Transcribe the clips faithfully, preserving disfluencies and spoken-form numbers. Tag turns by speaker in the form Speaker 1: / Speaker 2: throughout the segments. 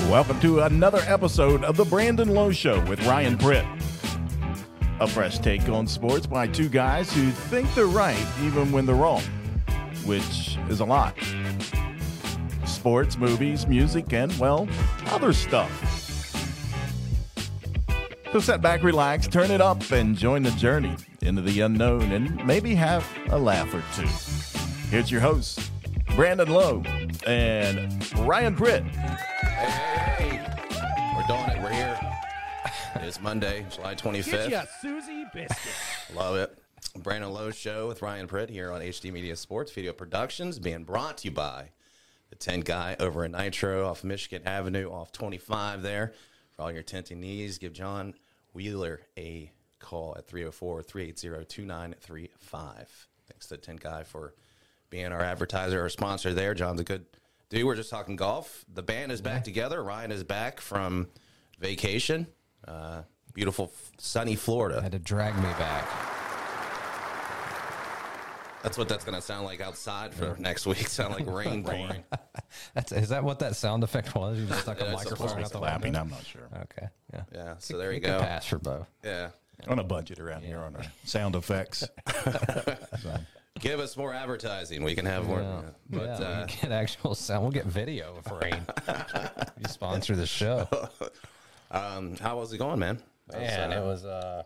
Speaker 1: Welcome to another episode of The Brandon Lowe Show with Ryan Pritt. A fresh take on sports by two guys who think they're right even when they're wrong, which is a lot. Sports, movies, music, and, well, other stuff. So sit back, relax, turn it up, and join the journey into the unknown and maybe have a laugh or two. Here's your hosts, Brandon Lowe and Ryan Pritt.
Speaker 2: Hey, hey, hey. We're doing it. We're here. It's Monday, July twenty-fifth.
Speaker 3: Get ya, Susie Biscuit.
Speaker 2: Love it. Brandon Lowe Show with Ryan Pritt here on H D Media Sports Video Productions, being brought to you by the tent guy over in Nitro off Michigan Avenue, off twenty-five there. For all your tenting needs, give John Wheeler a call at three oh four, three eight zero, two nine three five. Thanks to the tent guy for being our advertiser or sponsor there. John's a good dude. We're just talking golf. The band is back together. Ryan is back from vacation. Uh, beautiful, sunny Florida.
Speaker 3: Had to drag me back.
Speaker 2: That's what that's going to sound like outside for next week. Sound like rain pouring.
Speaker 3: That's is that what that sound effect was? You just stuck a
Speaker 2: Yeah, it's
Speaker 3: microphone out the
Speaker 1: Clapping,
Speaker 3: window.
Speaker 1: I'm not sure.
Speaker 3: Okay, yeah,
Speaker 2: Yeah, so there you
Speaker 3: It could
Speaker 2: go.
Speaker 3: pass for both.
Speaker 2: Yeah.
Speaker 1: On a budget around here on our sound effects. So,
Speaker 2: Give us more advertising. We can have more.
Speaker 3: Yeah,
Speaker 2: But
Speaker 3: yeah,
Speaker 2: uh,
Speaker 3: we get actual sound. We'll get video of rain. You sponsor the show.
Speaker 2: um, how was it going, man? That was,
Speaker 3: Man,
Speaker 2: uh,
Speaker 3: it was uh,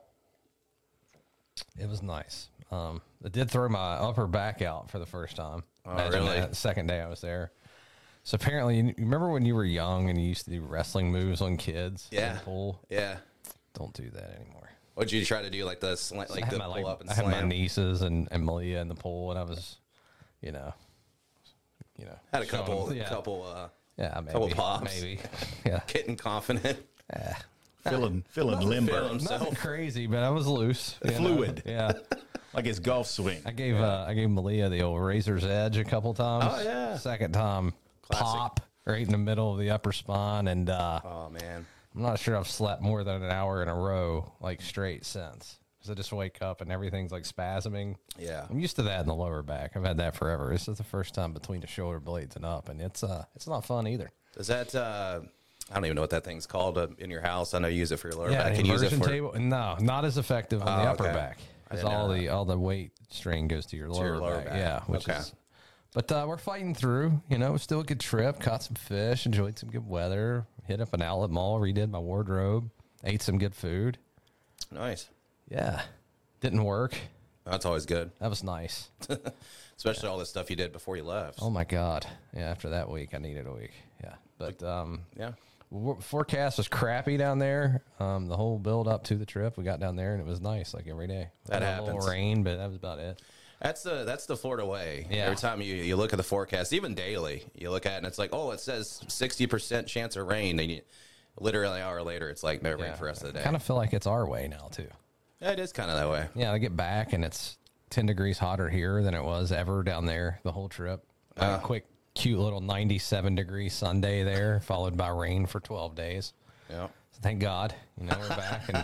Speaker 3: it was nice. Um, it did throw my upper back out for the first time.
Speaker 2: Oh,
Speaker 3: Imagine
Speaker 2: really?
Speaker 3: that, the second day I was there. So apparently, you remember when you were young and you used to do wrestling moves on kids? in
Speaker 2: Yeah.
Speaker 3: the pool?
Speaker 2: Yeah.
Speaker 3: Don't do that anymore.
Speaker 2: What'd you try to do? Like the sla-
Speaker 3: I
Speaker 2: like
Speaker 3: had
Speaker 2: the
Speaker 3: my,
Speaker 2: pull
Speaker 3: like,
Speaker 2: up and
Speaker 3: I had my
Speaker 2: slam?
Speaker 3: nieces and, and Malia in the pool, and I was, you know, you know,
Speaker 2: Had a
Speaker 3: showing
Speaker 2: couple,
Speaker 3: them- yeah,
Speaker 2: couple, uh,
Speaker 3: yeah, maybe,
Speaker 2: couple pops.
Speaker 3: maybe, yeah.
Speaker 2: getting confident.
Speaker 1: feeling feeling limber.
Speaker 2: Feeling himself.
Speaker 3: Nothing crazy, but I was loose, you know?
Speaker 1: Fluid.
Speaker 3: Yeah,
Speaker 1: Like his golf swing.
Speaker 3: I gave uh, I gave Malia the old razor's edge a couple times.
Speaker 2: Oh, yeah.
Speaker 3: Second time,
Speaker 2: Classic.
Speaker 3: pop right in the middle of the upper spine, and uh,
Speaker 2: Oh man.
Speaker 3: I'm not sure I've slept more than an hour in a row, like straight since. Because I just wake up and everything's like spasming.
Speaker 2: Yeah.
Speaker 3: I'm used to that in the lower back. I've had that forever. This is the first time between the shoulder blades and up, and it's uh, it's not fun either.
Speaker 2: Does that? Uh, I don't even know what that thing's called uh, in your house. I know you use it for your lower
Speaker 3: Yeah,
Speaker 2: back.
Speaker 3: the
Speaker 2: Can you use it
Speaker 3: inversion
Speaker 2: for?
Speaker 3: table. No, not as effective on the
Speaker 2: Oh,
Speaker 3: upper
Speaker 2: okay.
Speaker 3: back.
Speaker 2: I
Speaker 3: Because
Speaker 2: didn't know
Speaker 3: all the
Speaker 2: that.
Speaker 3: all the weight strain goes to your lower,
Speaker 2: your lower
Speaker 3: back.
Speaker 2: back.
Speaker 3: Yeah, which
Speaker 2: Okay.
Speaker 3: is. But uh, we're fighting through. You know, it was still a good trip. Caught some fish. Enjoyed some good weather. Hit up an outlet mall. Redid my wardrobe. Ate some good food.
Speaker 2: Nice.
Speaker 3: Yeah, didn't work.
Speaker 2: That's always good,
Speaker 3: That was nice.
Speaker 2: especially all the stuff you did before you left.
Speaker 3: Oh my god. Yeah, after that week, I needed a week. Yeah, but um,
Speaker 2: Yeah.
Speaker 3: w- forecast was crappy down there. Um, the whole build up to the trip, we got down there and it was nice, like every day.
Speaker 2: That
Speaker 3: Had a little
Speaker 2: happens.
Speaker 3: rain, but that was about it.
Speaker 2: That's the that's the Florida way.
Speaker 3: Yeah.
Speaker 2: Every time you, you look at the forecast, even daily, you look at it and it's like, oh, it says sixty percent chance of rain. And you, literally an hour later, it's like no rain for the rest of the day.
Speaker 3: Kind of feel like it's our way now too.
Speaker 2: Yeah, it is kind of that way.
Speaker 3: Yeah, I get back and it's ten degrees hotter here than it was ever down there the whole trip.
Speaker 2: Uh.
Speaker 3: a quick, cute little ninety-seven degree Sunday there, followed by rain for twelve days.
Speaker 2: Yeah.
Speaker 3: So thank God, you know, we're back. And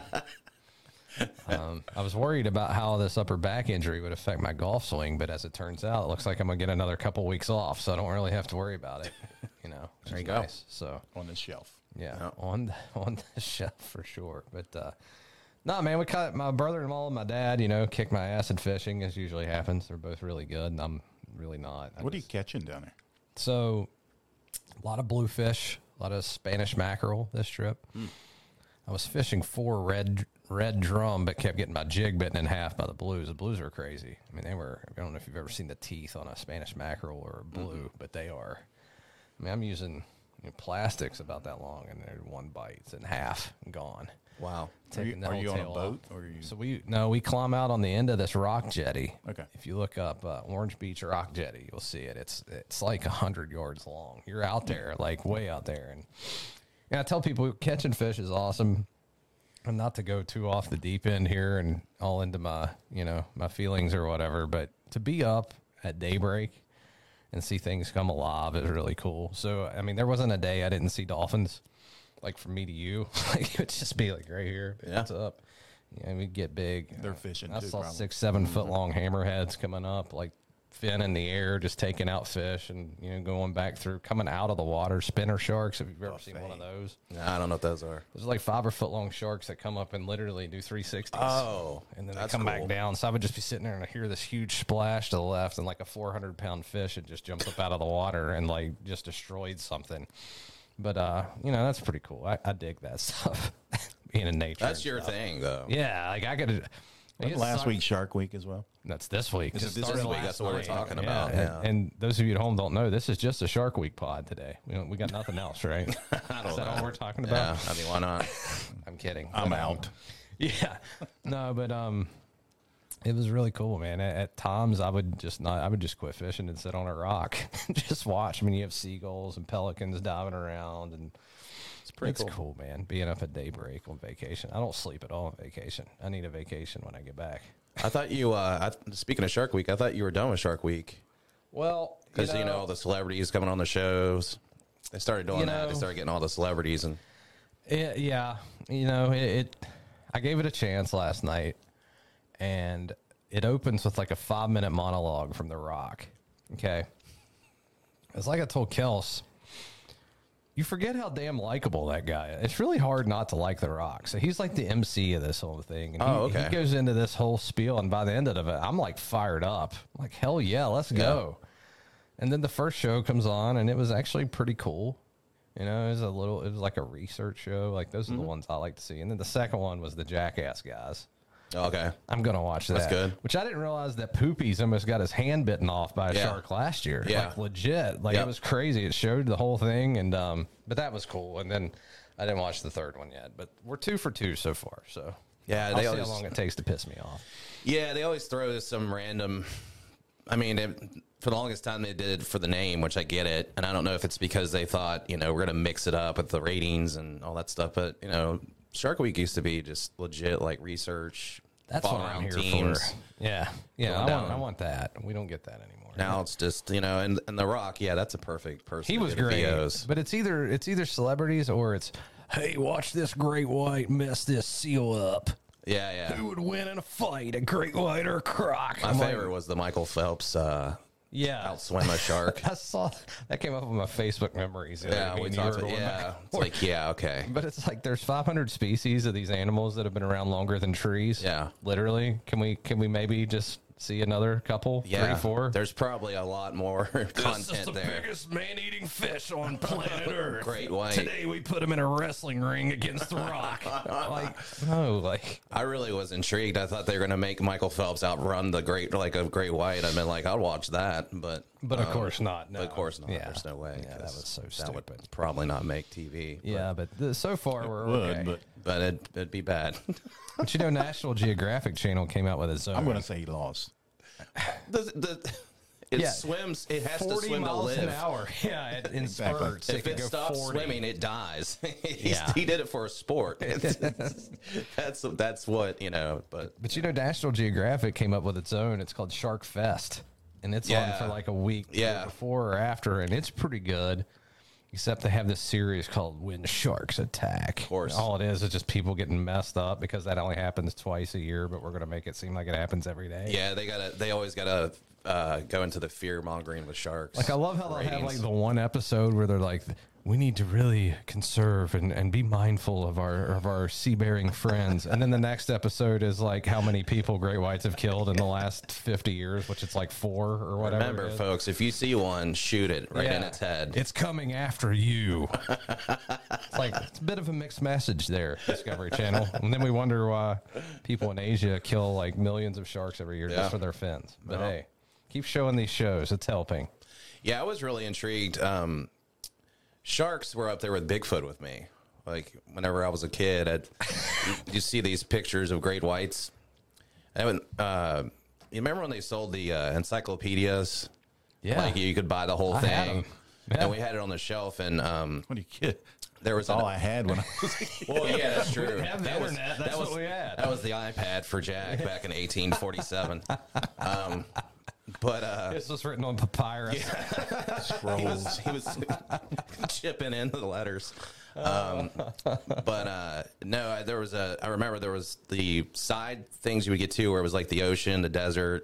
Speaker 3: um, I was worried about how this upper back injury would affect my golf swing, but as it turns out, it looks like I'm gonna get another couple weeks off, so I don't really have to worry about it. You know, which
Speaker 2: There
Speaker 3: is
Speaker 2: you go.
Speaker 3: nice. So
Speaker 1: On the shelf.
Speaker 3: yeah,
Speaker 2: Yeah.
Speaker 3: on the, on the shelf for sure. But uh, no, man, we caught my brother-in-law and my dad. You know, kicked my ass in fishing, as usually happens. They're both really good, and I'm really not. I
Speaker 1: What are you
Speaker 3: just-
Speaker 1: catching down there?
Speaker 3: So, a lot of bluefish, a lot of Spanish mackerel this trip. I was fishing for red red drum, but kept getting my jig bitten in half by the blues. The blues are crazy. I mean, they were. I don't know if you've ever seen the teeth on a Spanish mackerel or a blue, but they are. I mean, I'm using you know, plastics about that long, and they're one bite, it's in half and gone.
Speaker 2: Wow.
Speaker 1: Are you,
Speaker 3: Taking the
Speaker 1: are
Speaker 3: whole
Speaker 1: you on a
Speaker 3: tail
Speaker 1: boat?
Speaker 3: off.
Speaker 1: Or are you,
Speaker 3: So we no, we climb out on the end of this rock jetty.
Speaker 1: Okay.
Speaker 3: If you look up uh, Orange Beach Rock Jetty, you'll see it. It's it's like a hundred yards long. You're out there, like way out there, and and I tell people catching fish is awesome. And not to go too off the deep end here and all into my you know my feelings or whatever, but to be up at daybreak and see things come alive is really cool. So I mean, there wasn't a day I didn't see dolphins. Like from me to you, like it would just be like right here.
Speaker 2: Yeah.
Speaker 3: What's up? Yeah, we get big.
Speaker 1: They're fishing
Speaker 3: I
Speaker 1: too,
Speaker 3: saw
Speaker 1: probably.
Speaker 3: six, seven foot long hammerheads coming up, like fin in the air, just taking out fish and, you know, going back through, coming out of the water. Spinner sharks, if you've ever seen one of those.
Speaker 2: Nah, I don't know what those are.
Speaker 3: There's like five or foot long sharks that come up and literally do three sixties.
Speaker 2: Oh,
Speaker 3: and then they
Speaker 2: that's
Speaker 3: come
Speaker 2: cool.
Speaker 3: back down. So I would just be sitting there and I hear this huge splash to the left and like a four hundred pound fish had just jumped up out of the water and like just destroyed something. But, uh, you know, that's pretty cool. I, I dig that stuff. Being in nature.
Speaker 2: That's your thing, though.
Speaker 3: Yeah, like I could.
Speaker 1: Last week, Shark Week as well.
Speaker 3: That's this week.
Speaker 2: Is it
Speaker 3: Just
Speaker 2: this
Speaker 3: started
Speaker 2: week?
Speaker 3: last
Speaker 2: That's what we're
Speaker 3: night.
Speaker 2: talking
Speaker 3: Yeah,
Speaker 2: about,
Speaker 3: and-
Speaker 2: yeah.
Speaker 3: And, those of you at home don't know, this is just a Shark Week pod today. We don't, we got nothing else, right?
Speaker 2: I don't
Speaker 3: Is that
Speaker 2: know.
Speaker 3: all we're talking
Speaker 2: Yeah,
Speaker 3: about?
Speaker 2: I mean, why not?
Speaker 3: I'm kidding.
Speaker 1: I'm
Speaker 3: But, um,
Speaker 1: out.
Speaker 3: Yeah, no, but um, it was really cool, man. At, at times, I would just not. I would just quit fishing and sit on a rock, just watch. I mean, you have seagulls and pelicans diving around, and it's
Speaker 2: pretty
Speaker 3: it's cool, man. Being up at daybreak on vacation. I don't sleep at all on vacation. I need a vacation when I get back.
Speaker 2: I thought you, uh, I, speaking of Shark Week, I thought you were done with Shark Week.
Speaker 3: Well,
Speaker 2: Because, you, know, the celebrities coming on the shows. They started doing
Speaker 3: You
Speaker 2: that.
Speaker 3: know-
Speaker 2: They started getting all the celebrities. And
Speaker 3: It, yeah, you know, it, it. I gave it a chance last night, and it opens with like a five minute monologue from The Rock. Okay, it's like I told Kels. You forget how damn likable that guy is. It's really hard not to like The Rock. So he's like the M C of this whole thing. And he,
Speaker 2: Oh, okay.
Speaker 3: he goes into this whole spiel, and by the end of it, I'm like fired up. I'm like, hell yeah, let's go. And then the first show comes on, and it was actually pretty cool. You know, it was a little, it was like a research show. Like, those are
Speaker 2: Mm-hmm.
Speaker 3: the ones I like to see. And then the second one was the Jackass guys.
Speaker 2: okay.
Speaker 3: I'm going to watch that.
Speaker 2: That's good.
Speaker 3: Which I didn't realize that Poopy's almost got his hand bitten off by a
Speaker 2: Yeah.
Speaker 3: shark last year.
Speaker 2: Yeah.
Speaker 3: Like, legit. Like,
Speaker 2: Yep.
Speaker 3: it was crazy. It showed the whole thing. And, um, but that was cool. And then I didn't watch the third one yet. But we're two for two so far. So,
Speaker 2: Yeah,
Speaker 3: I'll
Speaker 2: they
Speaker 3: see
Speaker 2: always,
Speaker 3: how long it takes to piss me off.
Speaker 2: yeah, they always throw some random. I mean, it, for the longest time they did it for the name, which I get it. And I don't know if it's because they thought, you know, we're going to mix it up with the ratings and all that stuff. But, you know, Shark Week used to be just legit, like, research.
Speaker 3: That's what
Speaker 2: follow
Speaker 3: I'm
Speaker 2: around
Speaker 3: here
Speaker 2: teams.
Speaker 3: for. Yeah. Yeah.
Speaker 2: Going
Speaker 3: I want,
Speaker 2: down.
Speaker 3: I want that. We don't get that anymore.
Speaker 2: Now it's just, you know, and, and The Rock, yeah, that's a perfect person.
Speaker 3: He
Speaker 2: to
Speaker 3: was
Speaker 2: do the
Speaker 3: great,
Speaker 2: V Os.
Speaker 3: but it's either it's either celebrities or it's, hey, watch this great white mess this seal up.
Speaker 2: Yeah, yeah.
Speaker 3: Who would win in a fight, a great white or a croc?
Speaker 2: My
Speaker 3: I'm like,
Speaker 2: favorite was the Michael Phelps uh,
Speaker 3: yeah.
Speaker 2: outswim a shark.
Speaker 3: I saw that came up with my Facebook memories. the other
Speaker 2: Yeah,
Speaker 3: day,
Speaker 2: we
Speaker 3: and you
Speaker 2: talked
Speaker 3: were
Speaker 2: about,
Speaker 3: going
Speaker 2: yeah.
Speaker 3: back.
Speaker 2: It's like, yeah, okay.
Speaker 3: But it's like there's five hundred species of these animals that have been around longer than trees.
Speaker 2: Yeah.
Speaker 3: literally. Can we can we maybe just see another couple,
Speaker 2: Yeah,
Speaker 3: three, four?
Speaker 2: there's probably a lot more content there.
Speaker 3: biggest man-eating fish on planet Earth.
Speaker 2: Great white.
Speaker 3: Today we put him in a wrestling ring against the Rock. like, no, like,
Speaker 2: I really was intrigued. I thought they were going to make Michael Phelps outrun the great, like a great white. I've been like, I'll watch that, but
Speaker 3: but of
Speaker 2: um,
Speaker 3: course not. No.
Speaker 2: Of course not.
Speaker 3: Yeah.
Speaker 2: There's no way.
Speaker 3: Yeah, that
Speaker 2: 'cause
Speaker 3: was so
Speaker 2: That would
Speaker 3: stupid.
Speaker 2: probably not make T V.
Speaker 3: Yeah, but the, so far we're
Speaker 1: Would,
Speaker 3: okay.
Speaker 1: but
Speaker 2: but it, it'd be bad.
Speaker 3: But you know, National Geographic Channel came out with its own.
Speaker 1: I'm going to say he lost.
Speaker 2: the, the, it
Speaker 3: Yeah.
Speaker 2: swims. It has to
Speaker 3: forty
Speaker 2: swim to
Speaker 3: miles
Speaker 2: live.
Speaker 3: an hour. Yeah, it, in
Speaker 1: Exactly.
Speaker 3: spurts.
Speaker 2: If
Speaker 3: it,
Speaker 2: it,
Speaker 3: could go
Speaker 2: stops
Speaker 3: forty.
Speaker 2: swimming, it dies. He's,
Speaker 3: Yeah.
Speaker 2: He did it for a sport. that's that's what you know. But
Speaker 3: But you know, National Geographic came up with its own. It's called Shark Fest, and it's
Speaker 2: Yeah.
Speaker 3: on for like a week,
Speaker 2: Yeah.
Speaker 3: before or after, and it's pretty good. Except they have this series called When Sharks Attack. Of
Speaker 2: course.
Speaker 3: all it is is just people getting messed up because that only happens twice a year. But we're gonna make it seem like it happens every day.
Speaker 2: yeah, they gotta. They always gotta uh, go into the fear mongering with sharks.
Speaker 3: Like I love how they have
Speaker 2: ratings.
Speaker 3: like the one episode where they're like, we need to really conserve and, and be mindful of our of our sea bearing friends. And then the next episode is like how many people great whites have killed in the last fifty years, which it's like four or whatever.
Speaker 2: Remember,
Speaker 3: it is.
Speaker 2: folks, if you see one, shoot it right in
Speaker 3: Yeah.
Speaker 2: its head.
Speaker 3: It's coming after you. It's like it's a bit of a mixed message there, Discovery Channel. And then we wonder why people in Asia kill like millions of sharks every year
Speaker 2: Yeah.
Speaker 3: just for their fins. But
Speaker 2: Yeah.
Speaker 3: hey, keep showing these shows. It's helping.
Speaker 2: Yeah, I was really intrigued. Um, sharks were up there with Bigfoot with me. Like whenever I was a kid, I'd, you, you see these pictures of great whites. I haven't. Uh, you remember when they sold the uh, encyclopedias?
Speaker 3: Yeah.
Speaker 2: like you could buy the whole
Speaker 3: I had
Speaker 2: thing,
Speaker 3: 'em. Yeah.
Speaker 2: and we had it on the shelf. And um,
Speaker 1: What do you get?
Speaker 2: there was
Speaker 1: That's all
Speaker 2: an-
Speaker 1: I had when I was a kid.
Speaker 2: Well, yeah, that's true.
Speaker 3: didn't have the
Speaker 2: that was,
Speaker 3: internet. That's
Speaker 2: that was,
Speaker 3: what we had.
Speaker 2: That was the iPad for Jack back in eighteen forty-seven. Um, but uh,
Speaker 3: This was written on papyrus.
Speaker 2: he was, he was chipping into the letters. Um, but uh, no, I, there was a. I remember there was the side things you would get to where it was like the ocean, the desert,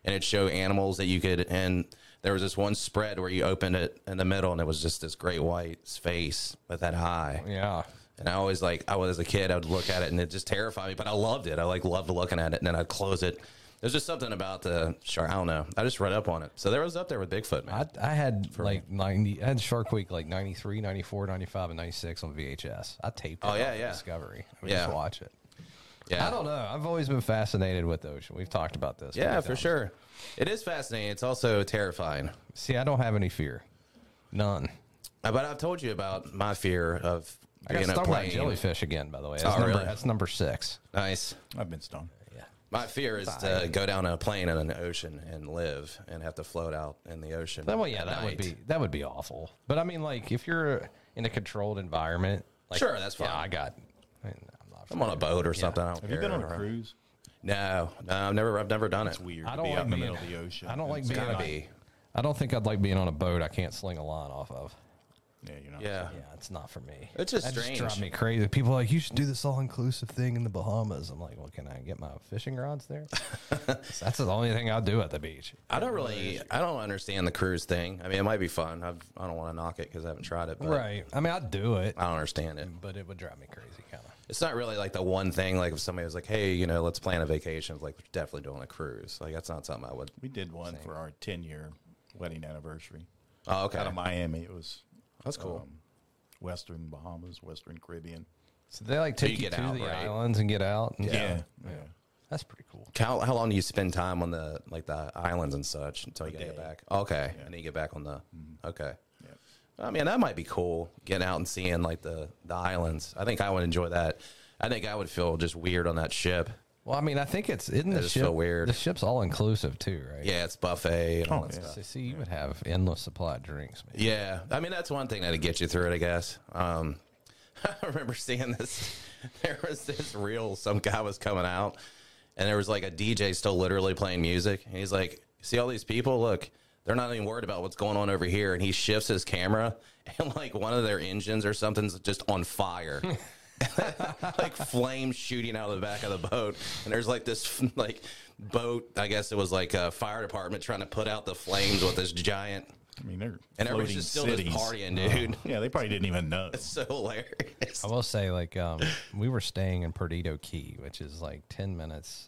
Speaker 2: and it'd show animals that you could. And there was this one spread where you opened it in the middle, and it was just this great white face with that eye.
Speaker 3: Yeah.
Speaker 2: And I always like, I was as a kid, I would look at it and it just terrified me, but I loved it. I like loved looking at it, and then I'd close it. There's just something about the shark. I don't know. I just read up on it. So there was up there with Bigfoot, man.
Speaker 3: I, I had like ninety, I had Shark Week like ninety-three, ninety-four, ninety-five, and ninety-six on V H S. I taped it
Speaker 2: Oh, yeah,
Speaker 3: on
Speaker 2: yeah.
Speaker 3: Discovery. I would
Speaker 2: Yeah.
Speaker 3: just watch it.
Speaker 2: Yeah.
Speaker 3: I don't know. I've always been fascinated with the ocean. We've talked about this.
Speaker 2: Yeah,
Speaker 3: many
Speaker 2: for
Speaker 3: times.
Speaker 2: sure. It is fascinating. It's also terrifying.
Speaker 3: See, I don't have any fear. None.
Speaker 2: Uh, But I've told you about my fear of
Speaker 3: I got
Speaker 2: being a
Speaker 3: stung by a
Speaker 2: plane.
Speaker 3: jellyfish again, by the way. That's,
Speaker 2: Oh,
Speaker 3: number,
Speaker 2: really?
Speaker 3: that's number six.
Speaker 2: Nice.
Speaker 1: I've been stung.
Speaker 3: Yeah.
Speaker 2: My fear is to go down a plane in an ocean and live and have to float out in the ocean.
Speaker 3: Well, yeah,
Speaker 2: at
Speaker 3: that would
Speaker 2: night.
Speaker 3: be that would be awful. But I mean, like, if you're in a controlled environment, like,
Speaker 2: Sure, that's fine.
Speaker 3: Yeah, I got. I mean, I'm not.
Speaker 2: I'm on a boat or something. I don't
Speaker 1: Have
Speaker 2: care.
Speaker 1: you been on a cruise?
Speaker 2: No, no, I've never, I've never done it.
Speaker 1: It's weird
Speaker 3: I
Speaker 1: to
Speaker 3: don't
Speaker 1: be
Speaker 3: like
Speaker 1: out in the
Speaker 3: being-
Speaker 1: middle of the ocean.
Speaker 3: I don't like
Speaker 1: It's
Speaker 3: being
Speaker 2: Gotta
Speaker 3: on-
Speaker 2: be.
Speaker 3: I don't think I'd like being on a boat I can't sling a line off of.
Speaker 1: Yeah, you're not.
Speaker 2: Yeah.
Speaker 3: Yeah, it's not for me.
Speaker 2: It's just
Speaker 3: that
Speaker 2: strange.
Speaker 3: Just drive me crazy. People are like, you should do this all inclusive thing in the Bahamas. I'm like, well, can I get my fishing rods there? That's the only thing I'll do at the beach.
Speaker 2: I don't really, I don't understand the cruise thing. I mean, it might be fun. I've, I don't want to knock it because I haven't tried it. But
Speaker 3: Right. I mean, I'd do it,
Speaker 2: I don't understand it.
Speaker 3: but it would drive me crazy, kind of.
Speaker 2: It's not really like the one thing. Like if somebody was like, "Hey, you know, let's plan a vacation," it's like we're definitely doing a cruise. Like that's not something I would.
Speaker 1: We did one for our ten year wedding anniversary.
Speaker 2: Oh, okay.
Speaker 1: Out of Miami. It was
Speaker 2: That's cool.
Speaker 1: um, Western Bahamas, Western Caribbean.
Speaker 3: So they like
Speaker 2: So
Speaker 3: take
Speaker 2: you
Speaker 3: you,
Speaker 2: get
Speaker 3: to
Speaker 2: out,
Speaker 3: the
Speaker 2: right?
Speaker 3: islands and get out. And
Speaker 1: Yeah. Yeah.
Speaker 3: That's pretty cool.
Speaker 2: How, how long do you spend time on the like the islands and such until you gotta get
Speaker 1: day.
Speaker 2: back? Okay,
Speaker 1: Yeah.
Speaker 2: and then you get back on the. Okay.
Speaker 1: Yeah.
Speaker 2: I mean, that might be cool. Getting out and seeing like the the islands. I think I would enjoy that. I think I would feel just weird on that ship.
Speaker 3: Well, I mean, I think it's isn't
Speaker 2: I
Speaker 3: the
Speaker 2: just
Speaker 3: ship
Speaker 2: feel weird.
Speaker 3: The ship's all inclusive too, right?
Speaker 2: Yeah, it's buffet and all
Speaker 1: Oh,
Speaker 2: that
Speaker 1: yeah.
Speaker 2: stuff.
Speaker 3: So, see, you would have endless supply of drinks, man.
Speaker 2: Yeah, I mean that's one thing that'd get you through it, I guess. Um, I remember seeing this. There was this reel. Some guy was coming out, and there was like a D J still literally playing music. And he's like, "See all these people? Look, they're not even worried about what's going on over here." And he shifts his camera, and like one of their engines or something's just on fire. Like flames shooting out of the back of the boat, and there's like this like boat. I guess it was like a fire department trying to put out the flames with this giant.
Speaker 1: I mean, they're
Speaker 2: And everybody's
Speaker 1: floating
Speaker 2: just still
Speaker 1: cities.
Speaker 2: just partying, dude.
Speaker 1: Yeah, they probably didn't even know.
Speaker 2: It's so hilarious.
Speaker 3: I will say, like, um, we were staying in Perdido Key, which is like ten minutes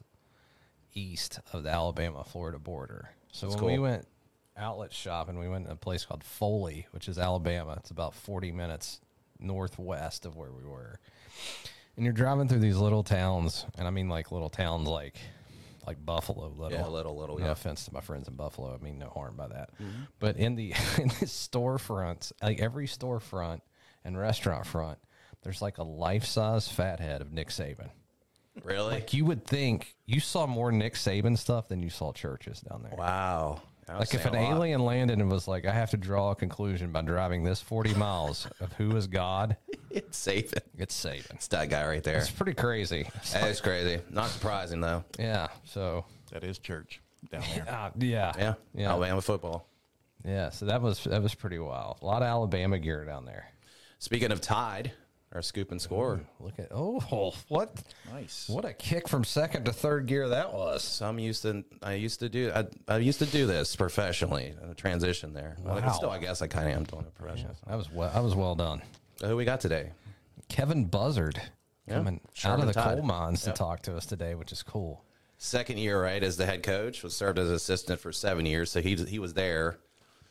Speaker 3: east of the Alabama-Florida border. So when we
Speaker 2: cool.
Speaker 3: went outlet shopping, we went to a place called Foley, which is Alabama. It's about forty minutes northwest of where we were. And you're driving through these little towns, and I mean like little towns like like Buffalo, little.
Speaker 2: Yeah, little, little,
Speaker 3: No
Speaker 2: yeah.
Speaker 3: offense to my friends in Buffalo. I mean no harm by that. But in the in the storefronts, like every storefront and restaurant front, there's like a life-size fathead of Nick Saban.
Speaker 2: Really?
Speaker 3: Like you would think you saw more Nick Saban stuff than you saw churches down there.
Speaker 2: Wow. That was
Speaker 3: Like if an
Speaker 2: saying a lot.
Speaker 3: alien landed and was like, I have to draw a conclusion by driving this forty miles of who is God,
Speaker 2: It's safe.
Speaker 3: it's Saban.
Speaker 2: It's that guy right there.
Speaker 3: It's pretty crazy.
Speaker 2: That is crazy. Not surprising though.
Speaker 3: Yeah. So
Speaker 1: That is church down there.
Speaker 3: uh, yeah.
Speaker 2: Yeah.
Speaker 3: Yeah.
Speaker 2: Alabama football.
Speaker 3: Yeah. So that was that was pretty wild. A lot of Alabama gear down there.
Speaker 2: Speaking of Tide, our scoop and score.
Speaker 3: Look at oh what
Speaker 1: Nice.
Speaker 3: what a kick from second to third gear that was.
Speaker 2: Some used to. I used to do. I, I used to do this professionally. A transition there. Well, I can
Speaker 3: Wow.
Speaker 2: still, I guess, I kind of am doing it professionally.
Speaker 3: That was well. That was well done.
Speaker 2: So who we got today?
Speaker 3: Kevin Buzzard
Speaker 2: Yeah.
Speaker 3: coming out
Speaker 2: Sherman
Speaker 3: of the
Speaker 2: Tide.
Speaker 3: coal mines
Speaker 2: Yep.
Speaker 3: to talk to us today, which is cool.
Speaker 2: Second year, right, as the head coach. Was served as assistant for seven years, so he he was there.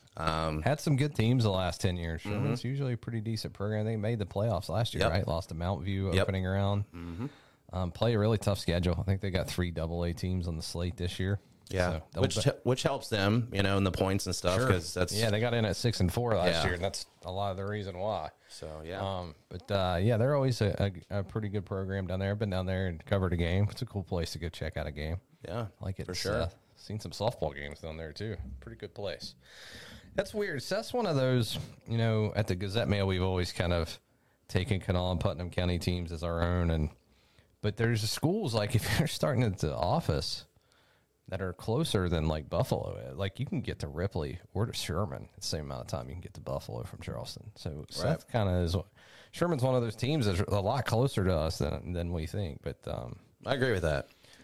Speaker 2: Um,
Speaker 3: Had some good teams the last ten years. Sherman's usually a pretty decent program. They made the playoffs last year,
Speaker 2: Yep.
Speaker 3: right? Lost to Mount View
Speaker 2: Yep.
Speaker 3: opening round. Um, play a really tough schedule. I think they got three double A teams on the slate this year.
Speaker 2: yeah,
Speaker 3: So they'll
Speaker 2: which
Speaker 3: be-
Speaker 2: which helps them, you know, in the points and stuff
Speaker 3: Sure.
Speaker 2: because that's
Speaker 3: yeah, they got in at six and four last
Speaker 2: Yeah.
Speaker 3: year, and that's a lot of the reason why.
Speaker 2: So yeah,
Speaker 3: Um, but uh, yeah, they're always a, a, a pretty good program down there. I've been down there and covered a game. It's a cool place to go check out a game.
Speaker 2: yeah,
Speaker 3: I like it
Speaker 2: for
Speaker 3: It's,
Speaker 2: sure.
Speaker 3: Uh, seen some softball games down there too. Pretty good place. That's weird. So that's one of those, you know, at the Gazette Mail, we've always kind of taken Kanawha and Putnam County teams as our own. And but there's schools like if you're starting at the office that are closer than like Buffalo, like you can get to Ripley or to Sherman at the same amount of time you can get to Buffalo from Charleston. So Seth kind of is. Sherman's one of those teams that's a lot closer to us than than we think. But um,
Speaker 2: I agree with that.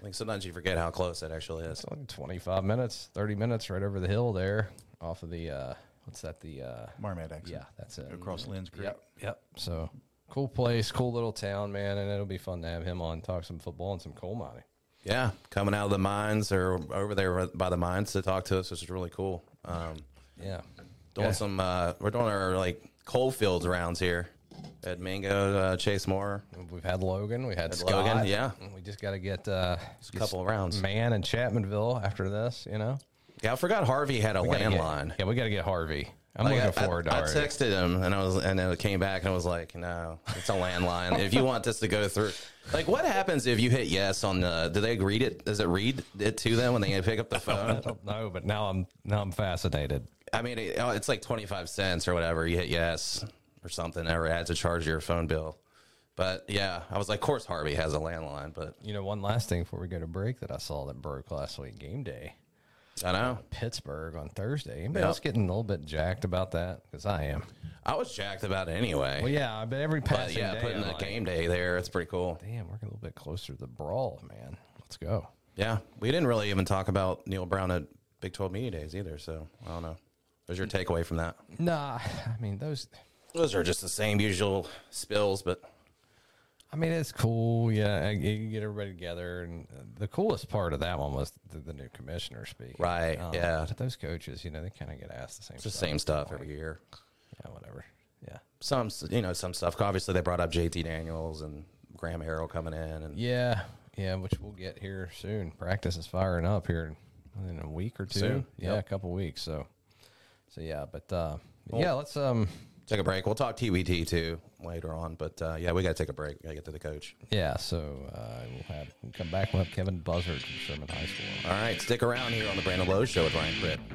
Speaker 2: Like sometimes you forget how close that actually is.
Speaker 3: It's only twenty-five minutes, thirty minutes right over the hill there off of the, uh, what's that, the... Uh,
Speaker 1: Marmad exit.
Speaker 3: Yeah, that's it.
Speaker 1: Across Lynn's Creek.
Speaker 3: Yep, yep. So, cool place, cool little town, man, and it'll be fun to have him on, talk some football and some coal mining.
Speaker 2: Yeah, coming out of the mines or over there by the mines to talk to us, which is really cool. Um,
Speaker 3: yeah.
Speaker 2: Doing
Speaker 3: yeah.
Speaker 2: some, uh, we're doing our, like, coal fields rounds here. At Mingo, uh, Chase Moore.
Speaker 3: We've had Logan. We had,
Speaker 2: had
Speaker 3: Scott.
Speaker 2: Logan, yeah.
Speaker 3: We just got to get uh,
Speaker 2: a couple of rounds.
Speaker 3: Man and Chapmanville after this, you know.
Speaker 2: Yeah, I forgot Harvey had a landline.
Speaker 3: Yeah, we got to get Harvey. I'm
Speaker 2: like
Speaker 3: looking
Speaker 2: I,
Speaker 3: forward
Speaker 2: I,
Speaker 3: to
Speaker 2: I
Speaker 3: Harvey.
Speaker 2: texted him and I was, and then it came back and I was like, no, it's a landline. If you want this to go through, like, what happens if you hit yes on the? Do they read it? Does it read it to them when they pick up the phone?
Speaker 3: I don't know, but now I'm now I'm fascinated.
Speaker 2: I mean, it, it's like twenty-five cents or whatever. You hit yes or something, or it adds a charge to your phone bill. But yeah, I was like, of course Harvey has a landline. But
Speaker 3: you know, one last thing before we go to break that I saw that broke last week, game day.
Speaker 2: I know.
Speaker 3: Pittsburgh on Thursday. Anybody
Speaker 2: Yep.
Speaker 3: else getting a little bit jacked about that? Because I am.
Speaker 2: I was jacked about it anyway.
Speaker 3: Well, yeah, but every
Speaker 2: But
Speaker 3: passing
Speaker 2: yeah,
Speaker 3: day,
Speaker 2: putting
Speaker 3: I'm
Speaker 2: the
Speaker 3: like,
Speaker 2: game day there, it's pretty cool.
Speaker 3: damn, we're getting a little bit closer to the brawl, man. Let's go.
Speaker 2: Yeah, we didn't really even talk about Neil Brown at Big twelve Media Days either, so I don't know. What's your takeaway from that?
Speaker 3: Nah, I mean, those...
Speaker 2: Those are just the same usual spills, but...
Speaker 3: I mean, it's cool. Yeah, you get everybody together, and the coolest part of that one was the, the new commissioner speak.
Speaker 2: Right, yeah.
Speaker 3: But those coaches, you know, they kind of get asked the same
Speaker 2: It's the
Speaker 3: stuff.
Speaker 2: same stuff every year.
Speaker 3: Yeah, whatever. Yeah.
Speaker 2: Some, you know, some stuff. Obviously, they brought up J T Daniels and Graham Harrell coming in. and
Speaker 3: Yeah, yeah, which we'll get here soon. Practice is firing up here in a week or two.
Speaker 2: Soon,
Speaker 3: Yeah,
Speaker 2: yep.
Speaker 3: a couple weeks. So, so yeah, but uh,
Speaker 2: Well-
Speaker 3: yeah, let's um,
Speaker 2: Take a break. We'll talk T B T, too, later on. But, uh, yeah, we got to take a break. We got to get to the coach.
Speaker 3: yeah. So uh, we'll have we'll come back. We'll have Kevin Buzzard from Sherman High School.
Speaker 2: All right, stick around here on the Brandon Lowe Show with Ryan Pritt.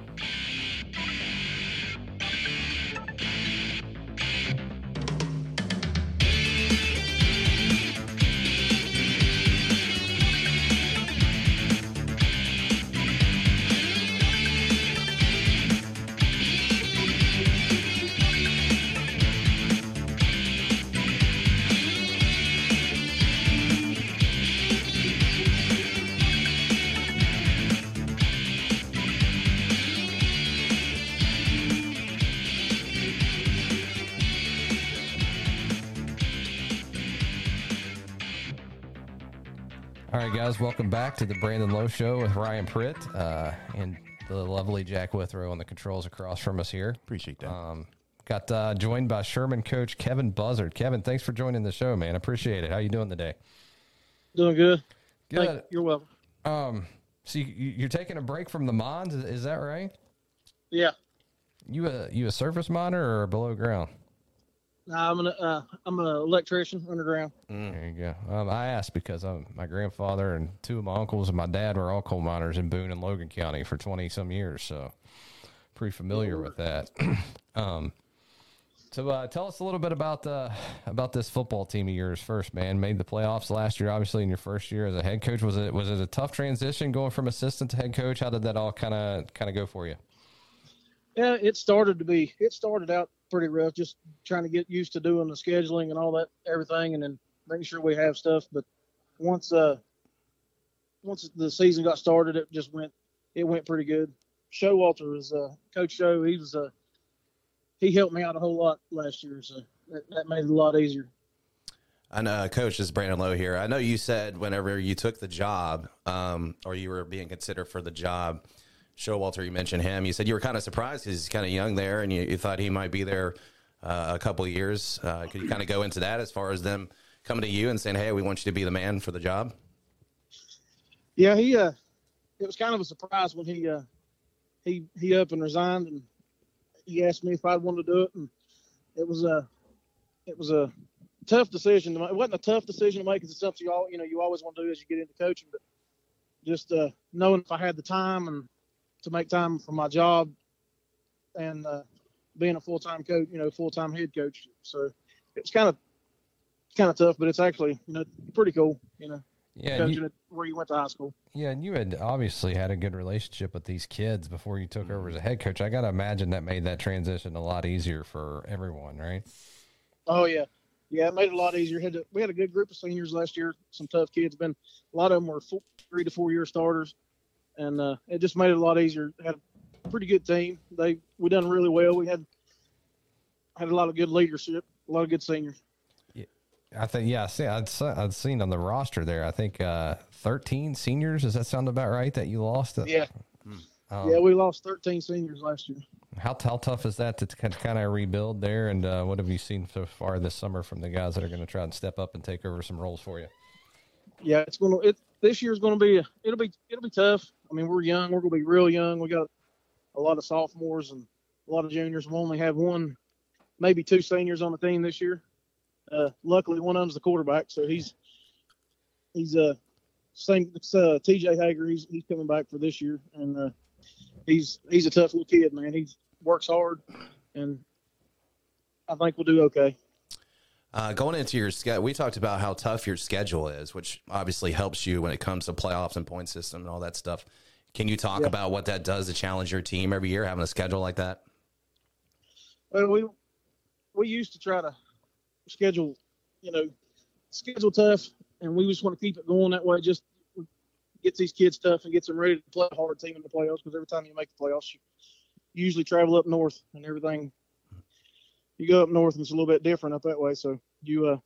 Speaker 3: All right, guys, welcome back to the Brandon Lowe Show with Ryan Pritt uh, and the lovely Jack Withrow on the controls across from us here.
Speaker 1: Appreciate that.
Speaker 3: Um, got uh, joined by Sherman coach Kevin Buzzard. Kevin, thanks for joining the show, man. Appreciate it. How you doing today?
Speaker 4: Doing good.
Speaker 3: Good.
Speaker 4: Thank you. You're welcome.
Speaker 3: Um, so you, you're taking a break from the mines, is, is that right?
Speaker 4: Yeah.
Speaker 3: You a you a surface miner or below ground?
Speaker 4: Nah, I'm an uh, I'm an electrician underground.
Speaker 3: There you go. Um, I asked because um, my grandfather and two of my uncles and my dad were all coal miners in Boone and Logan County for twenty some years, so pretty familiar with that. um, so uh, tell us a little bit about uh, about this football team of yours first, man. Made the playoffs last year, obviously in your first year as a head coach. Was it was it a tough transition going from assistant to head coach? How did that all kind of kind of go for you?
Speaker 4: Yeah, it started to be. It started out pretty rough, just trying to get used to doing the scheduling and all that, everything, and then making sure we have stuff. But once uh, once the season got started, it just went. It went pretty good. Showalter was uh, Coach Show. He was uh, he helped me out a whole lot last year, so that, that made it a lot easier.
Speaker 2: I know, Coach, this is Brandon Lowe here. I know you said whenever you took the job, um, or you were being considered for the job, Showalter, you mentioned him. You said you were kind of surprised because he's kind of young there, and you, you thought he might be there uh, a couple of years. Uh, could you kind of go into that as far as them coming to you and saying, "Hey, we want you to be the man for the job"?
Speaker 4: Yeah, he. Uh, it was kind of a surprise when he uh, he he up and resigned, and he asked me if I'd want to do it, and it was a it was a tough decision to make. It wasn't a tough decision to make because it's something you all you know you always want to do as you get into coaching, but just uh, knowing if I had the time and to make time for my job and uh, being a full-time coach, you know, full-time head coach. So it's kind of, kind of tough, but it's actually, you know, pretty cool, you know,
Speaker 3: Yeah,
Speaker 4: coaching
Speaker 3: you,
Speaker 4: at where you went to high school.
Speaker 3: yeah, and you had obviously had a good relationship with these kids before you took over as a head coach. I got to imagine that made that transition a lot easier for everyone, right?
Speaker 4: Oh yeah. Yeah, it made it a lot easier. Had to, we had a good group of seniors last year. Some tough kids. Been a lot of them were four, three to four year starters, and uh, it just made it a lot easier. Had a pretty good team. They we done really well. We had had a lot of good leadership. A lot of good seniors.
Speaker 3: Yeah, I think yeah. I see. I'd I'd seen on the roster there. I think uh, thirteen seniors. Does that sound about right? That you lost?
Speaker 4: Yeah. Um, yeah, we lost thirteen seniors last year.
Speaker 3: How how tough is that to kind of rebuild there? And uh, what have you seen so far this summer from the guys that are going to try and step up and take over some roles for you?
Speaker 4: Yeah, it's going to. It this year's going to be. It'll be. It'll be tough. I mean, we're young. We're going to be real young. We got a lot of sophomores and a lot of juniors. We only have one, maybe two seniors on the team this year. Uh, luckily, one of them's the quarterback, so he's he's uh same. It's uh, T J Hager. He's he's coming back for this year, and uh, he's he's a tough little kid, man. He works hard, and I think we'll do okay.
Speaker 2: Uh, going into your schedule, we talked about how tough your schedule is, which obviously helps you when it comes to playoffs and point system and all that stuff. Can you talk
Speaker 4: yeah.
Speaker 2: about what that does to challenge your team every year, having a schedule like that?
Speaker 4: Well, we we used to try to schedule, you know, schedule tough, and we just want to keep it going that way. Just gets these kids tough and gets them ready to play a hard team in the playoffs. Because every time you make the playoffs, you usually travel up north and everything. You go up north and it's a little bit different up that way. So you uh,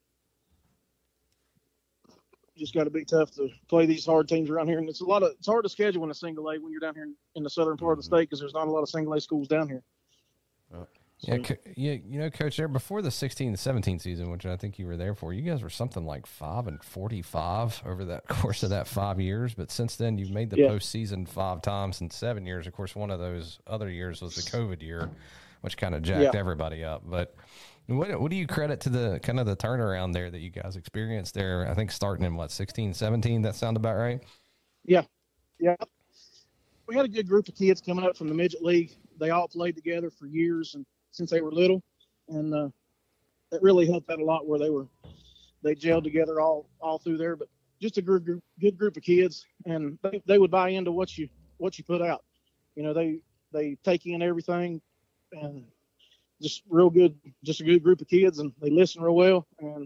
Speaker 4: just got to be tough to play these hard teams around here. And it's a lot of, it's hard to schedule in a single A when you're down here in, in the southern part of the state, because there's not a lot of single A schools down here.
Speaker 2: Oh.
Speaker 3: Yeah, co- yeah, you know, Coach, there before the sixteen seventeen season, which I think you were there for, you guys were something like five and forty-five over that course of that five years. But since then, you've made the yeah. postseason five times in seven years. Of course, one of those other years was the COVID year, which kind of jacked yeah. everybody up. But what what do you credit to the kind of the turnaround there that you guys experienced there? I think starting in what, sixteen, seventeen, that sound about right?
Speaker 4: Yeah, yeah. We had a good group of kids coming up from the midget league. They all played together for years and since they were little, and uh, that really helped out a lot where they were they gelled together all all through there. But just a good group, good group of kids, and they, they would buy into what you what you put out. You know, they they take in everything, and just real good, just a good group of kids, and they listen real well, and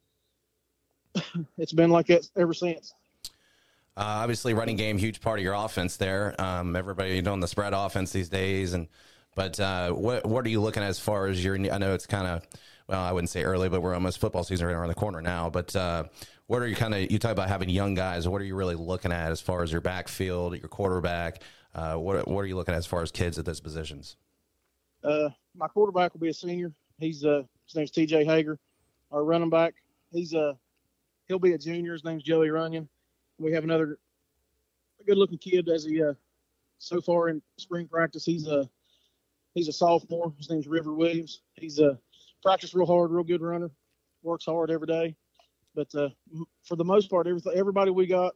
Speaker 4: it's been like that ever since.
Speaker 2: Uh, obviously, running game, huge part of your offense there. Um, everybody doing the spread offense these days, and but uh, what what are you looking at as far as your? I know it's kind of, well, I wouldn't say early, but we're almost football season right around the corner now. But uh, what are you kind of? You talk about having young guys. What are you really looking at as far as your backfield, your quarterback? Uh, what what are you looking at as far as kids at those positions?
Speaker 4: Uh, my quarterback will be a senior. He's uh, his name's T J Hager. Our running back, he's uh, he'll be a junior. His name's Joey Runyon. We have another good-looking kid as he uh, so far in spring practice. He's a he's a sophomore. His name's River Williams. He's a uh, practice real hard, real good runner. Works hard every day. But uh, for the most part, everything everybody we got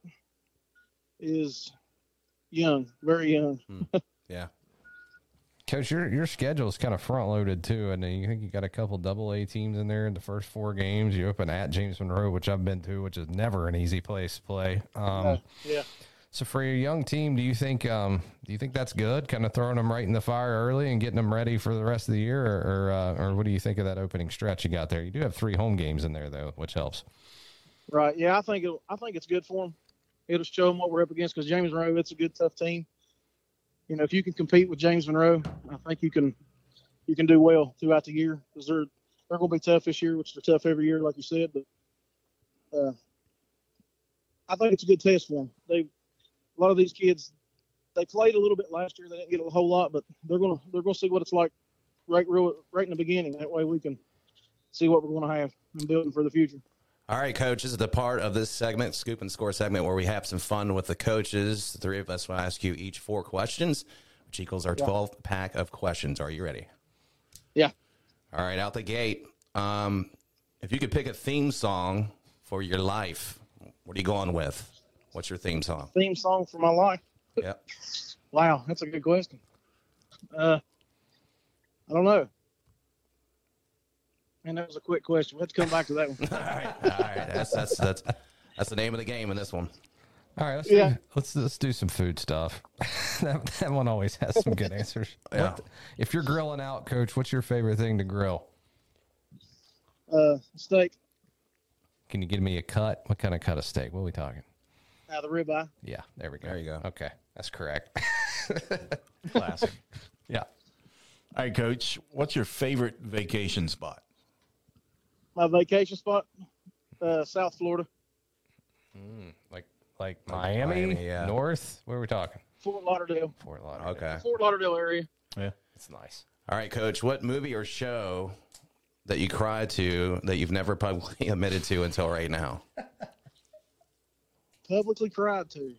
Speaker 4: is young, very young.
Speaker 2: hmm. Yeah.
Speaker 3: Coach, your your schedule is kind of front loaded too, and you think you got a couple double A teams in there in the first four games. You open at James Monroe, which I've been to, which is never an easy place to play. Um,
Speaker 4: uh, yeah.
Speaker 3: So for your young team, do you think um, do you think that's good? Kind of throwing them right in the fire early and getting them ready for the rest of the year, or or, uh, or what do you think of that opening stretch you got there? You do have three home games in there though, which helps.
Speaker 4: Right. Yeah, I think it. I think it's good for them. It'll show them what we're up against, because James Monroe, it's a good, tough team. You know, if you can compete with James Monroe, I think you can you can do well throughout the year, because they're they're going to be tough this year, which they're tough every year, like you said. But uh, I think it's a good test for them. They a lot of these kids, they played a little bit last year. They didn't get a whole lot, but they're going to they're going to see what it's like right real right in the beginning. That way we can see what we're going to have and building for the future.
Speaker 2: All right, Coach, this is the part of this segment, Scoop and Score segment, where we have some fun with the coaches. The three of us will ask you each four questions, which equals our twelfth pack of questions. Are you ready?
Speaker 4: Yeah.
Speaker 2: All right, out the gate. Um, if you could pick a theme song for your life, what are you going with? What's your theme song?
Speaker 4: Theme song for my life?
Speaker 2: Yep.
Speaker 4: Wow, that's a good question. Uh, I don't know. Man, that was a quick question. Let's come back to that one.
Speaker 2: all right, all right. That's that's that's that's the name of the game in this one.
Speaker 3: All right, let's
Speaker 4: yeah.
Speaker 3: do, let's let's do some food stuff. that that one always has some good answers.
Speaker 2: Yeah.
Speaker 3: What, if you're grilling out, Coach, what's your favorite thing to grill?
Speaker 4: uh, steak.
Speaker 3: Can you give me a cut? What kind of cut of steak? What are we talking?
Speaker 4: Out of the ribeye.
Speaker 3: Yeah, there we go.
Speaker 2: There you go.
Speaker 3: Okay, that's correct.
Speaker 1: Classic.
Speaker 3: Yeah.
Speaker 1: All right, Coach. What's your favorite vacation spot?
Speaker 4: My vacation spot, uh, South Florida,
Speaker 3: Like like Miami,
Speaker 2: Miami, yeah.
Speaker 3: North? Where are we talking?
Speaker 4: Fort Lauderdale,
Speaker 3: Fort Lauderdale.
Speaker 2: Okay.
Speaker 4: Fort Lauderdale area.
Speaker 1: Yeah.
Speaker 3: That's nice.
Speaker 2: All right, Coach. What movie or show that you cried to that you've never publicly admitted to until right now?
Speaker 4: Publicly cried to.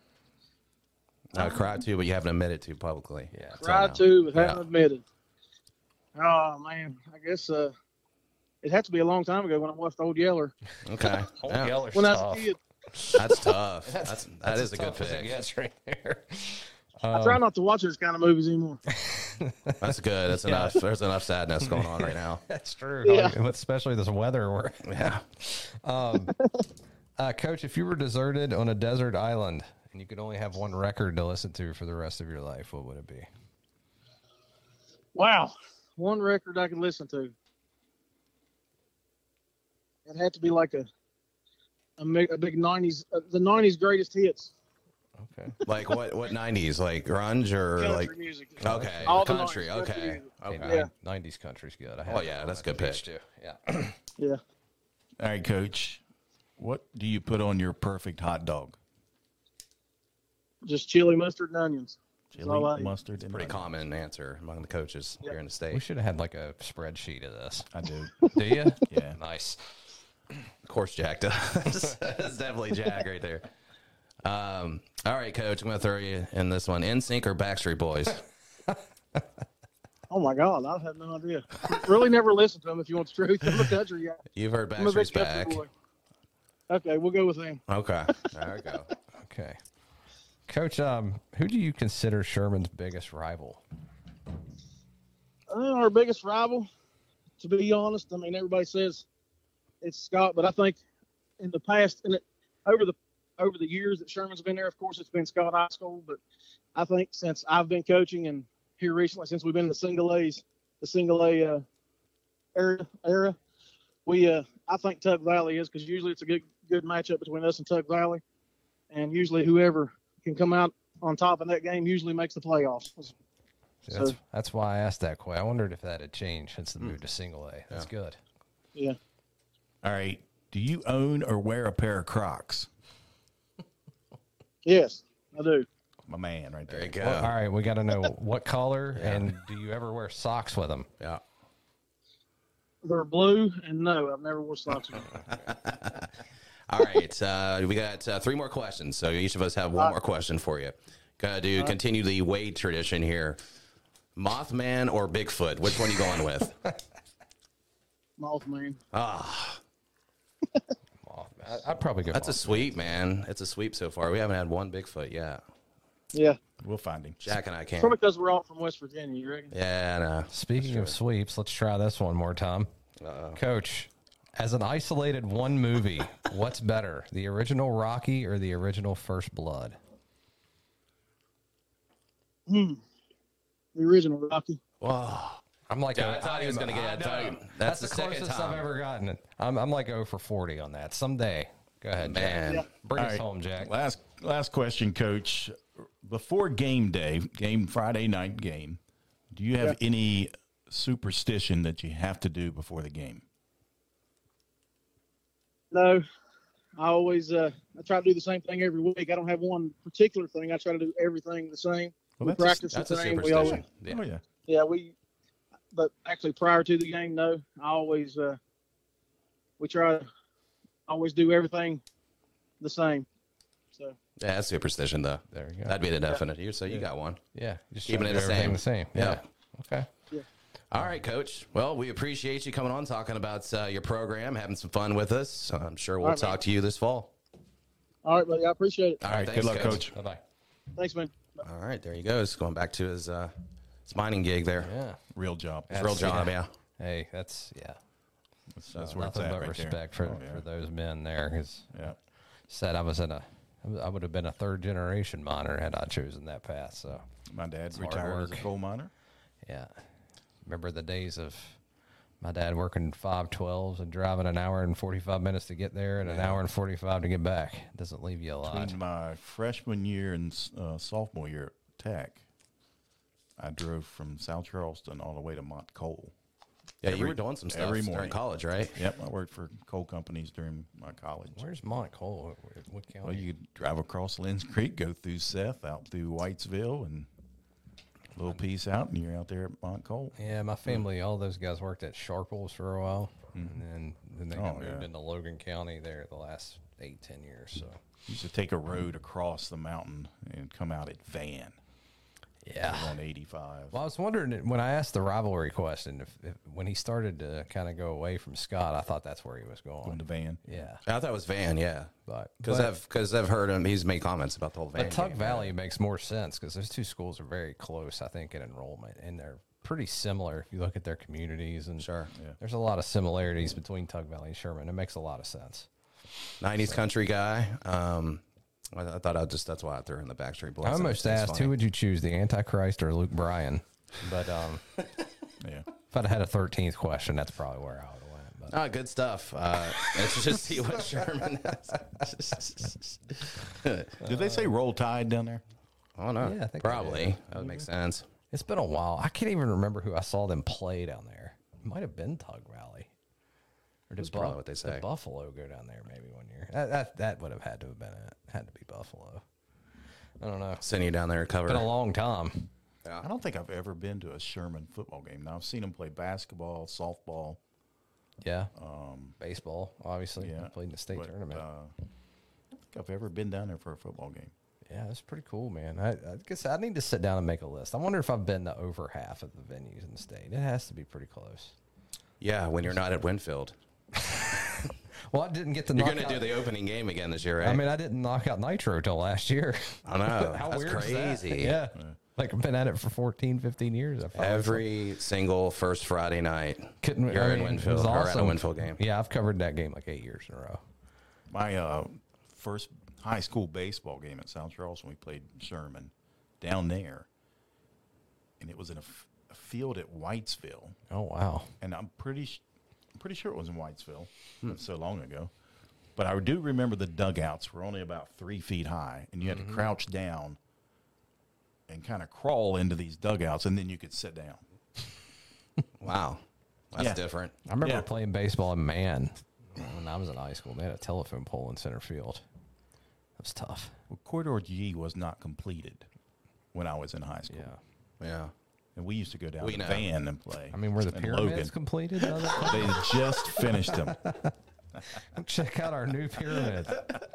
Speaker 2: I cried to, but you haven't admitted to publicly.
Speaker 3: Yeah.
Speaker 2: Until
Speaker 4: Cried
Speaker 2: now.
Speaker 4: to, but haven't
Speaker 2: Yeah.
Speaker 4: admitted. Oh man, I guess uh, it had to be a long time ago when I watched Old Yeller.
Speaker 2: Okay. Yeah.
Speaker 3: Yeller's
Speaker 4: When I was
Speaker 3: tough.
Speaker 4: a kid,
Speaker 2: That's tough. That's, that
Speaker 3: That's
Speaker 2: is a
Speaker 3: as
Speaker 2: good
Speaker 3: tough as it
Speaker 2: pick.
Speaker 3: gets right there.
Speaker 4: I try not to watch those kind of movies anymore.
Speaker 2: That's good. That's enough. There's enough sadness going on right now.
Speaker 3: That's true.
Speaker 4: Yeah.
Speaker 3: Like, especially this weather. Where,
Speaker 2: Yeah.
Speaker 3: um, uh, Coach, if you were deserted on a desert island and you could only have one record to listen to for the rest of your life, what would it be?
Speaker 4: Wow, one record I could listen to. It had to be like a a, mi- a big nineties, uh, the nineties greatest hits.
Speaker 3: Okay.
Speaker 2: Like what? What nineties? Like grunge or
Speaker 4: Country
Speaker 2: like?
Speaker 4: music.
Speaker 2: Okay.
Speaker 4: All the
Speaker 2: country.
Speaker 4: nineties, country
Speaker 2: Okay.
Speaker 4: music.
Speaker 2: Okay.
Speaker 4: Yeah.
Speaker 3: nineties country's good. I
Speaker 2: Oh,
Speaker 3: had
Speaker 2: yeah,
Speaker 3: that
Speaker 2: that's
Speaker 3: on
Speaker 2: good
Speaker 3: my
Speaker 2: pick.
Speaker 3: page, too. Yeah.
Speaker 4: Yeah.
Speaker 1: All right, Coach. What do you put on your perfect hot dog?
Speaker 4: Just chili, mustard, and onions. That's all I
Speaker 1: Chili,
Speaker 4: eat.
Speaker 1: mustard, and
Speaker 2: Pretty
Speaker 1: onions.
Speaker 2: common answer among the coaches here in the
Speaker 3: We
Speaker 2: state.
Speaker 3: should have had like a spreadsheet of this.
Speaker 1: I do.
Speaker 3: Do you?
Speaker 1: Yeah.
Speaker 3: Nice.
Speaker 2: Of course, Jack does. That's definitely Jack right there. Um, all right, Coach. I'm going to throw you in this one. N Sync or Backstreet Boys?
Speaker 4: Oh my God, I have no idea. Really never listened to them. If you want the truth, I'm a country guy.
Speaker 2: You've heard
Speaker 4: I'm a big
Speaker 2: Backstreet's back.
Speaker 4: country boy. Okay, we'll go with them.
Speaker 2: Okay. There we go.
Speaker 3: Okay. Coach, um, who do you consider Sherman's biggest rival?
Speaker 4: Uh, our biggest rival, to be honest, I mean, everybody says it's Scott, but I think in the past, and it, over the over the years that Sherman's been there, of course, it's been Scott High School. But I think since I've been coaching and here recently, since we've been in the single A's, the single A uh, era, era, we uh, I think Tug Valley is, because usually it's a good good matchup between us and Tug Valley, and usually whoever can come out on top in that game usually makes the playoffs.
Speaker 3: See, that's,
Speaker 4: So-
Speaker 3: that's why I asked that question. I wondered if that had changed since the move to single A. That's good.
Speaker 4: Yeah.
Speaker 1: All right. Do you own or wear a pair of Crocs?
Speaker 4: Yes, I do.
Speaker 1: My man right there.
Speaker 2: There you go.
Speaker 3: Well, all right, we got to know what color and do you ever wear socks with them?
Speaker 2: Yeah.
Speaker 4: They're blue, and no, I've never wore socks with them.
Speaker 2: All right. Uh, we got uh, three more questions. So each of us have one more question for you. Got to continue the Wade tradition here. Mothman or Bigfoot? Which one are you going with?
Speaker 4: Mothman.
Speaker 2: Ah,
Speaker 3: Oh, I- I'd probably go.
Speaker 2: that's a
Speaker 3: Mothman.
Speaker 2: sweep, man. It's a sweep so far. We haven't had one Bigfoot yet.
Speaker 4: Yeah,
Speaker 1: We'll find him.
Speaker 2: Jack and I can't.
Speaker 4: probably because we're all from West Virginia. You reckon?
Speaker 2: Yeah, I know.
Speaker 3: Speaking of sweeps, let's try this one more, Tom.
Speaker 2: Uh-oh.
Speaker 3: Coach, as an isolated one movie, what's better, the original Rocky or the original First Blood?
Speaker 4: The original Rocky.
Speaker 2: Whoa.
Speaker 3: I'm like,
Speaker 2: Yeah,
Speaker 3: a-
Speaker 2: I thought he was
Speaker 3: I'm-
Speaker 2: gonna get
Speaker 3: I
Speaker 2: it.
Speaker 3: know.
Speaker 2: That's
Speaker 3: That's,
Speaker 2: the
Speaker 3: the
Speaker 2: second
Speaker 3: closest
Speaker 2: time.
Speaker 3: I've ever gotten. I'm, I'm like oh for forty on that. Someday. Go ahead, Jack.
Speaker 2: Man.
Speaker 4: Yeah.
Speaker 3: Bring
Speaker 1: All
Speaker 3: us
Speaker 1: right.
Speaker 3: home, Jack.
Speaker 1: Last last question, Coach. Before game day, game Friday night game, do you have
Speaker 4: Yeah.
Speaker 1: any superstition that you have to do before the game?
Speaker 4: No, I always uh, I try to do the same thing every week. I don't have one particular thing. I try to do everything the same.
Speaker 1: Well,
Speaker 4: we
Speaker 1: that's a-
Speaker 4: practice
Speaker 2: That's
Speaker 4: the
Speaker 2: a
Speaker 4: same. We
Speaker 2: superstition.
Speaker 4: always,
Speaker 2: Yeah.
Speaker 1: Oh yeah.
Speaker 4: yeah, we. But actually, prior to the game, no, I always uh, we try to always do everything the same. So
Speaker 2: Yeah, that's superstition, though.
Speaker 3: There you go.
Speaker 2: That'd be the definite. You So you got one.
Speaker 3: yeah, just
Speaker 2: Keeping
Speaker 3: try
Speaker 2: it
Speaker 3: to
Speaker 2: the
Speaker 3: do everything
Speaker 2: same.
Speaker 3: The same.
Speaker 2: Yeah.
Speaker 3: Yeah. Okay.
Speaker 2: All right, Coach. Well, we appreciate you coming on, talking about uh, your program, having some fun with us. I'm sure we'll
Speaker 4: All right,
Speaker 2: talk
Speaker 4: man.
Speaker 2: to you this fall.
Speaker 4: all right, buddy, I appreciate it.
Speaker 2: All
Speaker 1: All right.
Speaker 2: thanks,
Speaker 1: Good luck, Coach.
Speaker 3: Bye bye.
Speaker 4: Thanks, man.
Speaker 2: All right, there he goes. Going back to his uh, his mining gig there.
Speaker 3: Yeah.
Speaker 1: Real job.
Speaker 2: His real job, yeah.
Speaker 3: Hey, that's yeah.
Speaker 1: That's, that's where it's
Speaker 3: Nothing
Speaker 1: at
Speaker 3: but
Speaker 1: right there.
Speaker 3: respect for,
Speaker 1: Oh, yeah.
Speaker 3: for those men there. Because
Speaker 1: Yeah.
Speaker 3: said I was in a, I would have been a third generation miner had I chosen that path. So
Speaker 1: My dad
Speaker 3: hard
Speaker 1: retired as a
Speaker 3: work.
Speaker 1: coal miner.
Speaker 3: yeah, remember the days of My dad working five twelves and driving an hour and forty-five minutes to get there and an hour and forty-five to get back. Doesn't leave you a lot.
Speaker 1: Between my freshman year and uh, sophomore year at Tech, I drove from South Charleston all the way to Montcole.
Speaker 2: Yeah,
Speaker 1: every,
Speaker 2: you were doing some stuff
Speaker 1: every
Speaker 2: during
Speaker 1: morning.
Speaker 2: college, right?
Speaker 1: Yep, I worked for coal companies during my college.
Speaker 3: Where's Montcole? What, what county?
Speaker 1: Well, you could drive across Lynn's Creek, go through Seth, out through Whitesville, and a little piece out, and you're out there at Montcole.
Speaker 3: Yeah, my family, all those guys worked at Sharples for a while, and then, then they got
Speaker 1: Oh,
Speaker 3: moved
Speaker 1: yeah.
Speaker 3: into Logan County there the last eight, ten years. So
Speaker 1: Used to take a road across the mountain and come out at Van
Speaker 3: yeah.
Speaker 1: on eighty-five.
Speaker 3: Well, I was wondering when I asked the rivalry question, if, if when he started to kind of go away from Scott, I thought that's where he was
Speaker 1: Going
Speaker 3: going.
Speaker 1: to Van.
Speaker 3: Yeah,
Speaker 2: I thought it was Van, yeah.
Speaker 3: but
Speaker 2: Because
Speaker 3: but-
Speaker 2: I've because I've heard him. He's made comments about the whole Van.
Speaker 3: But Tug
Speaker 2: game.
Speaker 3: Valley makes more sense because those two schools are very close, I think, in enrollment, and they're pretty similar if you look at their communities. And
Speaker 2: Sure.
Speaker 1: Yeah.
Speaker 3: there's a lot of similarities between Tug Valley and Sherman. It makes a lot of sense.
Speaker 2: nineties country guy. Um, I, I thought I just that's why I threw in the Backstreet Boys.
Speaker 3: I almost
Speaker 2: It's
Speaker 3: asked,
Speaker 2: funny.
Speaker 3: who would you choose, the Antichrist or Luke Bryan? But um,
Speaker 1: Yeah.
Speaker 3: if I'd had a thirteenth question, that's probably where I would have went. But
Speaker 2: Ah, good stuff. Uh, let's just see what Sherman has.
Speaker 1: Did they say Roll Tide down there?
Speaker 2: I don't know.
Speaker 3: Yeah, I think they
Speaker 2: Probably.
Speaker 3: did.
Speaker 2: That would make sense.
Speaker 3: it's been a while. I can't even remember who I saw them play down there. It might have been Tug Valley. Or did
Speaker 2: That's probably
Speaker 3: Buff-
Speaker 2: what they
Speaker 3: did
Speaker 2: say.
Speaker 3: Buffalo go down there maybe one year? That, that, that would have had to have been it. Had to be Buffalo. I don't know. It's
Speaker 2: Send you down there to cover.
Speaker 3: been a long time.
Speaker 1: I don't think I've ever been to a Sherman football game. Now, I've seen them play basketball, softball.
Speaker 3: Yeah. Baseball, obviously.
Speaker 1: Yeah.
Speaker 3: I played in the state
Speaker 1: but,
Speaker 3: tournament.
Speaker 1: Uh, I don't think I've ever been down there for a football game.
Speaker 3: Yeah, that's pretty cool, man. I, I guess I need to sit down and make a list. I wonder if I've been to over half of the venues in the state. It has to be pretty close.
Speaker 2: Yeah, when you're not at Winfield.
Speaker 3: Well, I didn't get to
Speaker 2: You're
Speaker 3: knock
Speaker 2: going to
Speaker 3: out.
Speaker 2: do the opening game again this year, right?
Speaker 3: I mean, I didn't knock out Nitro till last year.
Speaker 2: I know.
Speaker 3: How
Speaker 2: That's
Speaker 3: weird is that?
Speaker 2: crazy.
Speaker 3: Yeah. Like I've been at it for fourteen, fifteen years. I finally
Speaker 2: Every single first Friday night,
Speaker 3: couldn't.
Speaker 2: you're
Speaker 3: I
Speaker 2: in
Speaker 3: mean, it
Speaker 2: Winfield
Speaker 3: was
Speaker 2: or at a
Speaker 3: awesome.
Speaker 2: Winfield game.
Speaker 3: Yeah, I've covered that game like eight years in a row.
Speaker 1: My uh, first high school baseball game at South Charleston, we played Sherman down there. And it was in a, f- a field at Whitesville.
Speaker 3: Oh wow.
Speaker 1: And I'm pretty sh- I'm pretty sure it was in Whitesville. That's so long ago. But I do remember the dugouts were only about three feet high, and you had to crouch down and kind of crawl into these dugouts, and then you could sit down.
Speaker 2: Wow. That's
Speaker 1: Yeah.
Speaker 2: different.
Speaker 3: I remember
Speaker 1: Yeah.
Speaker 3: playing baseball in Man when I was in high school. They had a telephone pole in center field. That was tough.
Speaker 1: Well, Corridor G was not completed when I was in high school.
Speaker 3: Yeah.
Speaker 2: Yeah.
Speaker 1: And we used to go down
Speaker 2: We
Speaker 1: to
Speaker 2: know.
Speaker 1: Van and play.
Speaker 3: I mean, were the
Speaker 1: in
Speaker 3: pyramids
Speaker 1: Logan.
Speaker 3: completed? No, that-
Speaker 1: They had just finished them.
Speaker 3: Check out our new pyramid.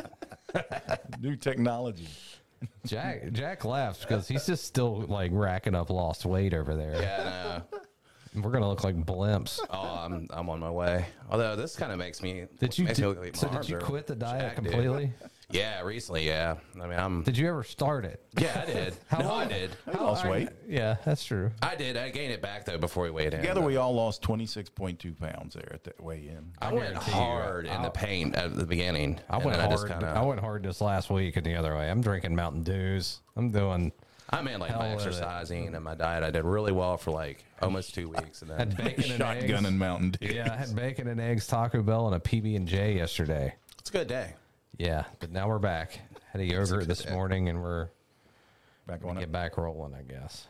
Speaker 1: New technology.
Speaker 3: Jack Jack laughs because he's just still like racking up lost weight over there.
Speaker 2: Yeah, no.
Speaker 3: We're gonna look like blimps.
Speaker 2: Oh, I'm I'm on my way. Although this kind of makes me
Speaker 3: Did you
Speaker 2: makes me
Speaker 3: do-
Speaker 2: look like my
Speaker 3: so did
Speaker 2: arms
Speaker 3: you
Speaker 2: are
Speaker 3: quit the diet
Speaker 2: jacked, dude.
Speaker 3: completely?
Speaker 2: Yeah, recently. Yeah, I mean, I'm.
Speaker 3: Did you ever start it?
Speaker 2: Yeah, I did.
Speaker 3: How
Speaker 2: no, I
Speaker 3: long?
Speaker 2: did.
Speaker 1: I lost
Speaker 3: I-
Speaker 1: weight.
Speaker 3: Yeah, that's true.
Speaker 2: I did. I gained it back though before we weighed in.
Speaker 1: Together, we all lost twenty-six point two pounds there at the weigh-in.
Speaker 2: I went
Speaker 3: guarantee you,
Speaker 2: hard in the
Speaker 3: I'll-
Speaker 2: paint at the beginning.
Speaker 3: I
Speaker 2: and
Speaker 3: went
Speaker 2: then
Speaker 3: hard.
Speaker 2: I, just kinda,
Speaker 3: I went hard this last week and the other way. I'm drinking Mountain Dews. I'm doing
Speaker 2: I mean, like my
Speaker 3: hell with it.
Speaker 2: exercising and my diet. I did really well for like almost two weeks, and
Speaker 3: had
Speaker 2: then
Speaker 3: bacon and eggs.
Speaker 1: Shotgun and Mountain Dew.
Speaker 3: Yeah, I had bacon and eggs, Taco Bell, and a P B and J yesterday.
Speaker 2: it's a good day.
Speaker 3: Yeah, but now we're back. Had a yogurt this
Speaker 2: day.
Speaker 3: morning, and we're
Speaker 1: Back
Speaker 3: gonna
Speaker 1: on it.
Speaker 3: get back rolling, I guess.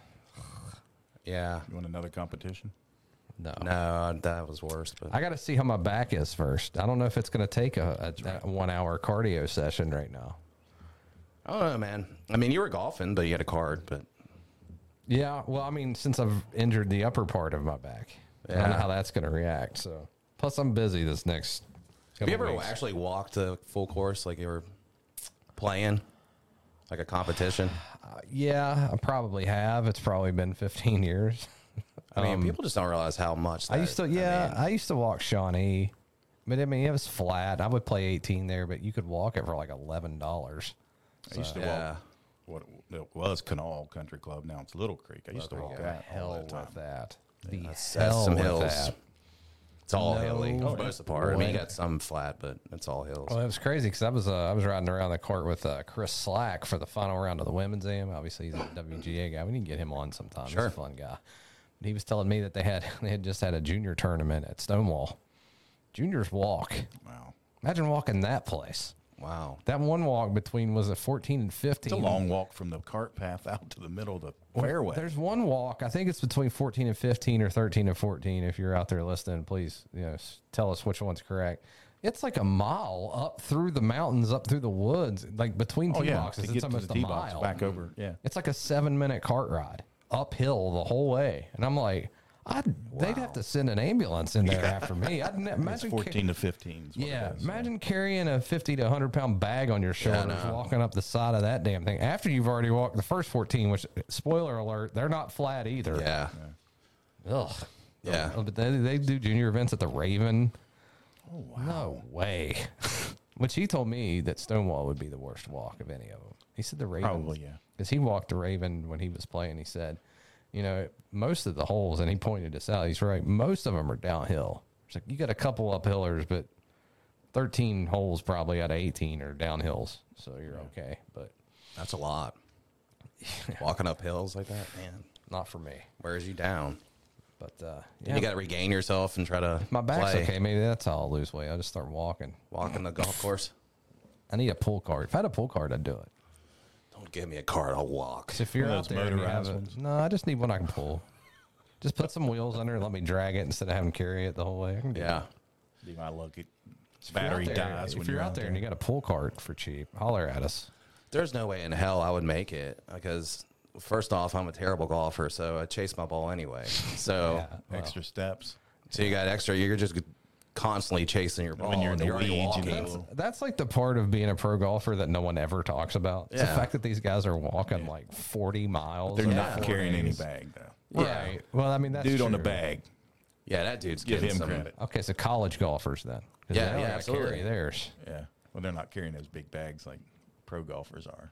Speaker 2: Yeah.
Speaker 1: You want another competition?
Speaker 3: No.
Speaker 2: No, that was worse. But
Speaker 3: I got to see how my back is first. I don't know if it's going to take a, a, a one hour cardio session right now.
Speaker 2: I don't know, man. I mean, you were golfing, but you had a card. But
Speaker 3: Yeah, well, I mean, since I've injured the upper part of my back, I don't know
Speaker 2: Yeah.
Speaker 3: how that's going to react. So, plus, I'm busy this next.
Speaker 2: have you
Speaker 3: couple
Speaker 2: ever
Speaker 3: weeks.
Speaker 2: actually walked a full course like you were playing, like a competition?
Speaker 3: Uh, yeah, I probably have. It's probably been fifteen years.
Speaker 2: I mean,
Speaker 3: Um,
Speaker 2: people just don't realize how much. That,
Speaker 3: I used to, yeah,
Speaker 2: I
Speaker 3: I,
Speaker 2: mean,
Speaker 3: used to walk Shawnee, but I mean, it was flat. I would play eighteen there, but you could walk it for like eleven dollars.
Speaker 1: I used to
Speaker 2: yeah.
Speaker 1: walk what it was Canal Country Club. Now it's Little Creek. I used to walk that all
Speaker 3: Hell
Speaker 1: the time.
Speaker 3: with that. The
Speaker 2: That's,
Speaker 3: hell
Speaker 2: that's some
Speaker 3: with
Speaker 2: hills.
Speaker 3: that.
Speaker 2: It's all
Speaker 3: No
Speaker 2: hilly for
Speaker 3: way.
Speaker 2: most of the part. I mean, you
Speaker 3: Way.
Speaker 2: got some flat, but it's all hills.
Speaker 3: Well, it was crazy because I was uh, I was riding around the court with uh, Chris Slack for the final round of the women's A M. Obviously, he's a W G A guy. We need to get him on sometime.
Speaker 2: Sure.
Speaker 3: He's a fun guy. He was telling me that they had they had just had a junior tournament at Stonewall. Juniors walk.
Speaker 1: Wow.
Speaker 3: Imagine walking that place.
Speaker 2: Wow.
Speaker 3: That one walk between, was it fourteen and fifteen?
Speaker 1: It's a long walk from the cart path out to the middle of the fairway.
Speaker 3: There's one walk. I think it's between fourteen and fifteen or thirteen and fourteen. If you're out there listening, please, you know, s- tell us which one's correct. It's like a mile up through the mountains, up through the woods, like between
Speaker 1: Oh
Speaker 3: tee
Speaker 1: yeah,
Speaker 3: boxes.
Speaker 1: to
Speaker 3: It's
Speaker 1: get to
Speaker 3: almost
Speaker 1: the
Speaker 3: a
Speaker 1: tee box
Speaker 3: mile.
Speaker 1: back over. Yeah.
Speaker 3: It's like a seven minute cart ride uphill the whole way. And I'm like, I'd, they'd have to send an ambulance in there after me. I'd ne-
Speaker 1: It's
Speaker 3: imagine. ca-
Speaker 1: fourteen to fifteen. Is what
Speaker 3: yeah,
Speaker 1: it is.
Speaker 3: imagine carrying a fifty to one hundred pound bag on your shoulders, walking up the side of that damn thing after you've already walked the first fourteen, which, spoiler alert, they're not flat either.
Speaker 2: Yeah.
Speaker 3: Ugh.
Speaker 2: Yeah.
Speaker 3: Oh, but they, they do junior events at the Raven.
Speaker 1: Oh wow.
Speaker 3: No way. Which he told me that Stonewall would be the worst walk of any of them. He said the Raven.
Speaker 1: Probably, yeah.
Speaker 3: Because he walked the Raven when he was playing. He said, you know, most of the holes, and he pointed this out, he's right, most of them are downhill. It's like you got a couple uphillers, but thirteen holes probably out of eighteen are downhills. So you're okay. But
Speaker 2: That's a lot. Walking up hills like that, man.
Speaker 3: not for me.
Speaker 2: Wears you down.
Speaker 3: But uh,
Speaker 2: Then
Speaker 3: yeah,
Speaker 2: you got to regain yourself and try to
Speaker 3: my back's
Speaker 2: play.
Speaker 3: okay. Maybe that's how I'll lose weight. I'll just start walking.
Speaker 2: Walking the golf course.
Speaker 3: I need a pull card. If I had a pull card, I'd do it.
Speaker 2: Don't give me a card. I'll walk.
Speaker 3: 'Cause if you're
Speaker 1: One of
Speaker 3: out
Speaker 1: those
Speaker 3: there, and you have
Speaker 1: motorized
Speaker 3: a,
Speaker 1: ones?
Speaker 3: no, I just need one I can pull. Just put some wheels under and let me drag it instead of having to carry it the whole way. I can do
Speaker 2: Yeah.
Speaker 1: Be my lucky.
Speaker 3: If you're
Speaker 1: Battery
Speaker 3: out there-
Speaker 1: dies
Speaker 3: If
Speaker 1: when
Speaker 3: you're,
Speaker 1: you're
Speaker 3: out there and you got a pull cart for cheap, holler at us.
Speaker 2: There's no way in hell I would make it because, first off, I'm a terrible golfer, so I chase my ball anyway. So,
Speaker 3: Yeah, well,
Speaker 1: Extra steps.
Speaker 2: so you got extra. You're just constantly chasing your ball.
Speaker 1: When you're in
Speaker 2: and
Speaker 1: the
Speaker 2: you're already
Speaker 1: weeds, you
Speaker 2: walking.
Speaker 1: know.
Speaker 3: that's like the part of being a pro golfer that no one ever talks about. It's the
Speaker 2: Yeah.
Speaker 3: fact that these guys are walking like forty miles.
Speaker 1: They're
Speaker 3: in
Speaker 1: not
Speaker 3: four
Speaker 1: carrying any
Speaker 3: days.
Speaker 1: bag though.
Speaker 2: Yeah.
Speaker 3: Right. Well, I mean, that's
Speaker 1: Dude on the
Speaker 3: true.
Speaker 1: bag.
Speaker 2: Yeah, that dude's
Speaker 1: Give
Speaker 2: getting
Speaker 1: him
Speaker 2: some,
Speaker 1: credit.
Speaker 3: Okay, so college golfers then. 'Cause
Speaker 2: Yeah,
Speaker 3: they don't
Speaker 2: yeah,
Speaker 3: gotta
Speaker 2: absolutely.
Speaker 3: carry theirs.
Speaker 1: Yeah. Well, they're not carrying those big bags like pro golfers are.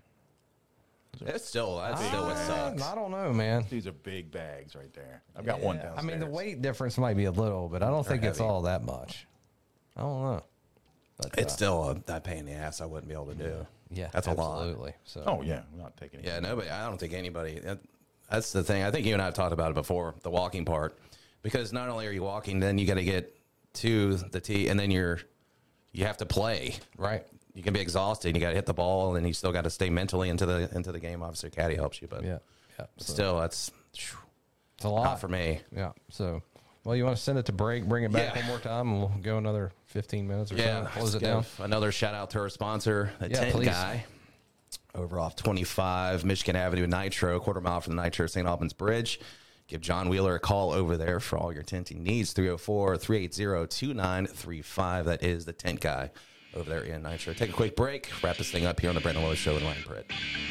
Speaker 2: It's still that's still what
Speaker 3: I-
Speaker 2: sucks.
Speaker 3: I don't know, man.
Speaker 1: These are big bags right there. I've got one
Speaker 3: Yeah, I
Speaker 1: downstairs.
Speaker 3: mean, the weight difference might be a little, but I don't think it's
Speaker 2: heavy.
Speaker 3: all that much. I don't know. But,
Speaker 2: It's
Speaker 3: uh,
Speaker 2: still a, that pain in the ass. I wouldn't be able to do.
Speaker 3: yeah,
Speaker 2: that's a lot.
Speaker 3: absolutely. So,
Speaker 1: Oh yeah, I'm not taking it.
Speaker 2: Yeah, nobody. I don't think anybody. That, that's the thing. I think you and I have talked about it before. The walking part, because not only are you walking, then you got to get to the tee, and then you're you have to play.
Speaker 3: right.
Speaker 2: You can be exhausted. And you got to hit the ball, and you still got to stay mentally into the into the game. Obviously, caddy helps you, but
Speaker 3: Yeah, yeah. So
Speaker 2: still, that's phew,
Speaker 3: it's a lot
Speaker 2: not for me.
Speaker 3: Yeah. So, well, you want to send it to break, bring it back
Speaker 2: Yeah.
Speaker 3: one more time, and we'll go another fifteen minutes or
Speaker 2: Yeah,
Speaker 3: so. Close
Speaker 2: let's
Speaker 3: it down.
Speaker 2: give another shout out to our sponsor, the
Speaker 3: Yeah,
Speaker 2: tent
Speaker 3: please.
Speaker 2: guy, over off twenty-five Michigan Avenue, Nitro, quarter mile from the Nitro Saint Albans Bridge. Give John Wheeler a call over there for all your tenting needs. three oh four, three eight zero, two nine three five. That is the tent guy over there in Nitro. Take a quick break. Wrap this thing up here on the Brandon Lowe Show with Ryan Pritt.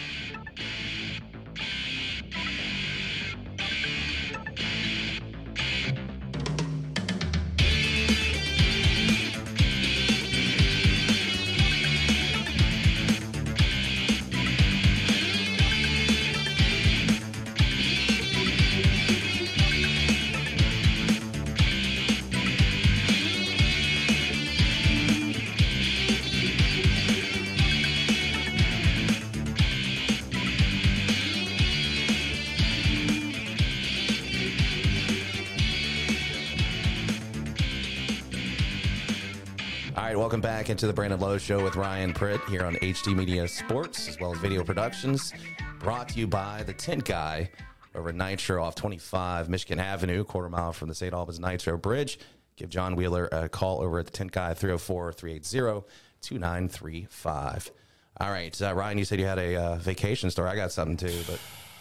Speaker 2: All right, welcome back into the Brandon Lowe Show with Ryan Pritt here on H D Media Sports, as well as Video Productions. Brought to you by the Tent Guy over at Nitro off twenty-five Michigan Avenue, quarter mile from the Saint Albans Nitro Bridge. Give John Wheeler a call over at the Tent Guy, three oh four, three eight zero, two nine three five. All right, uh, Ryan, you said you had a uh, vacation story. I got something too, but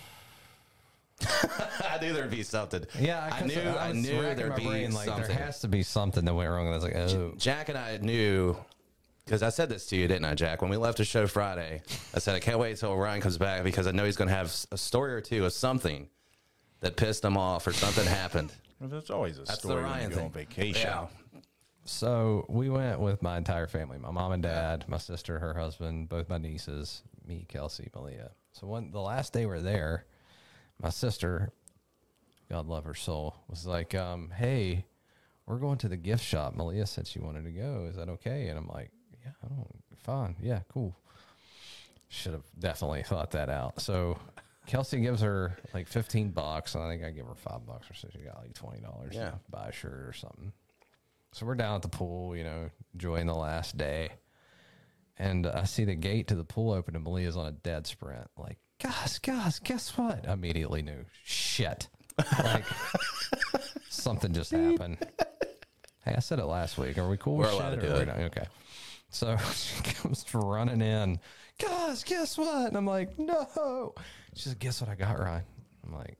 Speaker 2: I knew there'd be something.
Speaker 3: Yeah,
Speaker 2: I knew. I,
Speaker 3: was
Speaker 2: knew
Speaker 3: racking
Speaker 2: there'd
Speaker 3: my
Speaker 2: be
Speaker 3: brain, like,
Speaker 2: something.
Speaker 3: there has to be something that went wrong. And I was like, oh,
Speaker 2: Jack and I knew, because I said this to you, didn't I, Jack? When we left the show Friday, I said, I can't wait until Ryan comes back because I know he's going to have a story or two of something that pissed him off or something happened.
Speaker 1: Well, there's always a
Speaker 2: That's the
Speaker 1: story when
Speaker 2: Ryan
Speaker 1: you go on
Speaker 2: thing.
Speaker 1: vacation.
Speaker 2: Yeah.
Speaker 3: So we went with my entire family, my mom and dad, my sister, her husband, both my nieces, me, Kelsey, Malia. So when the last day we're there, my sister, God love her soul, was like, um, hey, we're going to the gift shop. Malia said she wanted to go. Is that okay? And I'm like, yeah, I don't, fine. Yeah, cool. Should have definitely thought that out. So Kelsey gives her like fifteen bucks, and I think I give her five bucks or so. She got like twenty dollars
Speaker 2: Yeah.
Speaker 3: to buy a shirt or something. So we're down at the pool, you know, enjoying the last day. And I see the gate to the pool open, and Malia's on a dead sprint. Like, guys, guys, guess what? I immediately knew. Shit. Like, something just happened. Hey, I said it last week. Are we cool
Speaker 2: We're
Speaker 3: with
Speaker 2: allowed
Speaker 3: shit?
Speaker 2: to do
Speaker 3: or
Speaker 2: it.
Speaker 3: we not? Okay. So she comes running in. Guys, guess what? And I'm like, no. She said, guess what I got, Ryan? I'm like,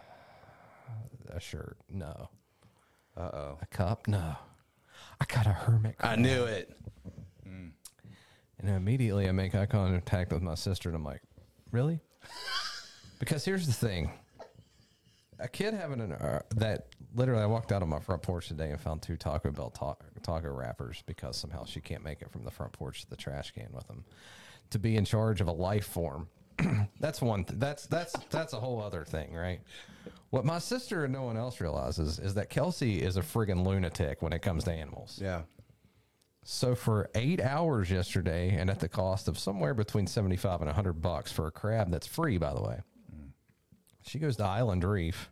Speaker 3: a shirt. No.
Speaker 2: Uh-oh.
Speaker 3: A cup? No. I got a hermit
Speaker 2: I
Speaker 3: crab.
Speaker 2: knew it.
Speaker 3: And immediately I make eye contact with my sister, and I'm like, really? Because here's the thing. A kid having an, uh, that, literally I walked out on my front porch today and found two Taco Bell ta- taco wrappers because somehow she can't make it from the front porch to the trash can with them. To be in charge of a life form. That's one, th- that's, that's, that's a whole other thing, right? What my sister and no one else realizes is that Kelsey is a friggin' lunatic when it comes to animals.
Speaker 2: Yeah.
Speaker 3: So for eight hours yesterday, and at the cost of somewhere between seventy-five and a hundred bucks for a crab that's free, by the way, mm. she goes to Island Reef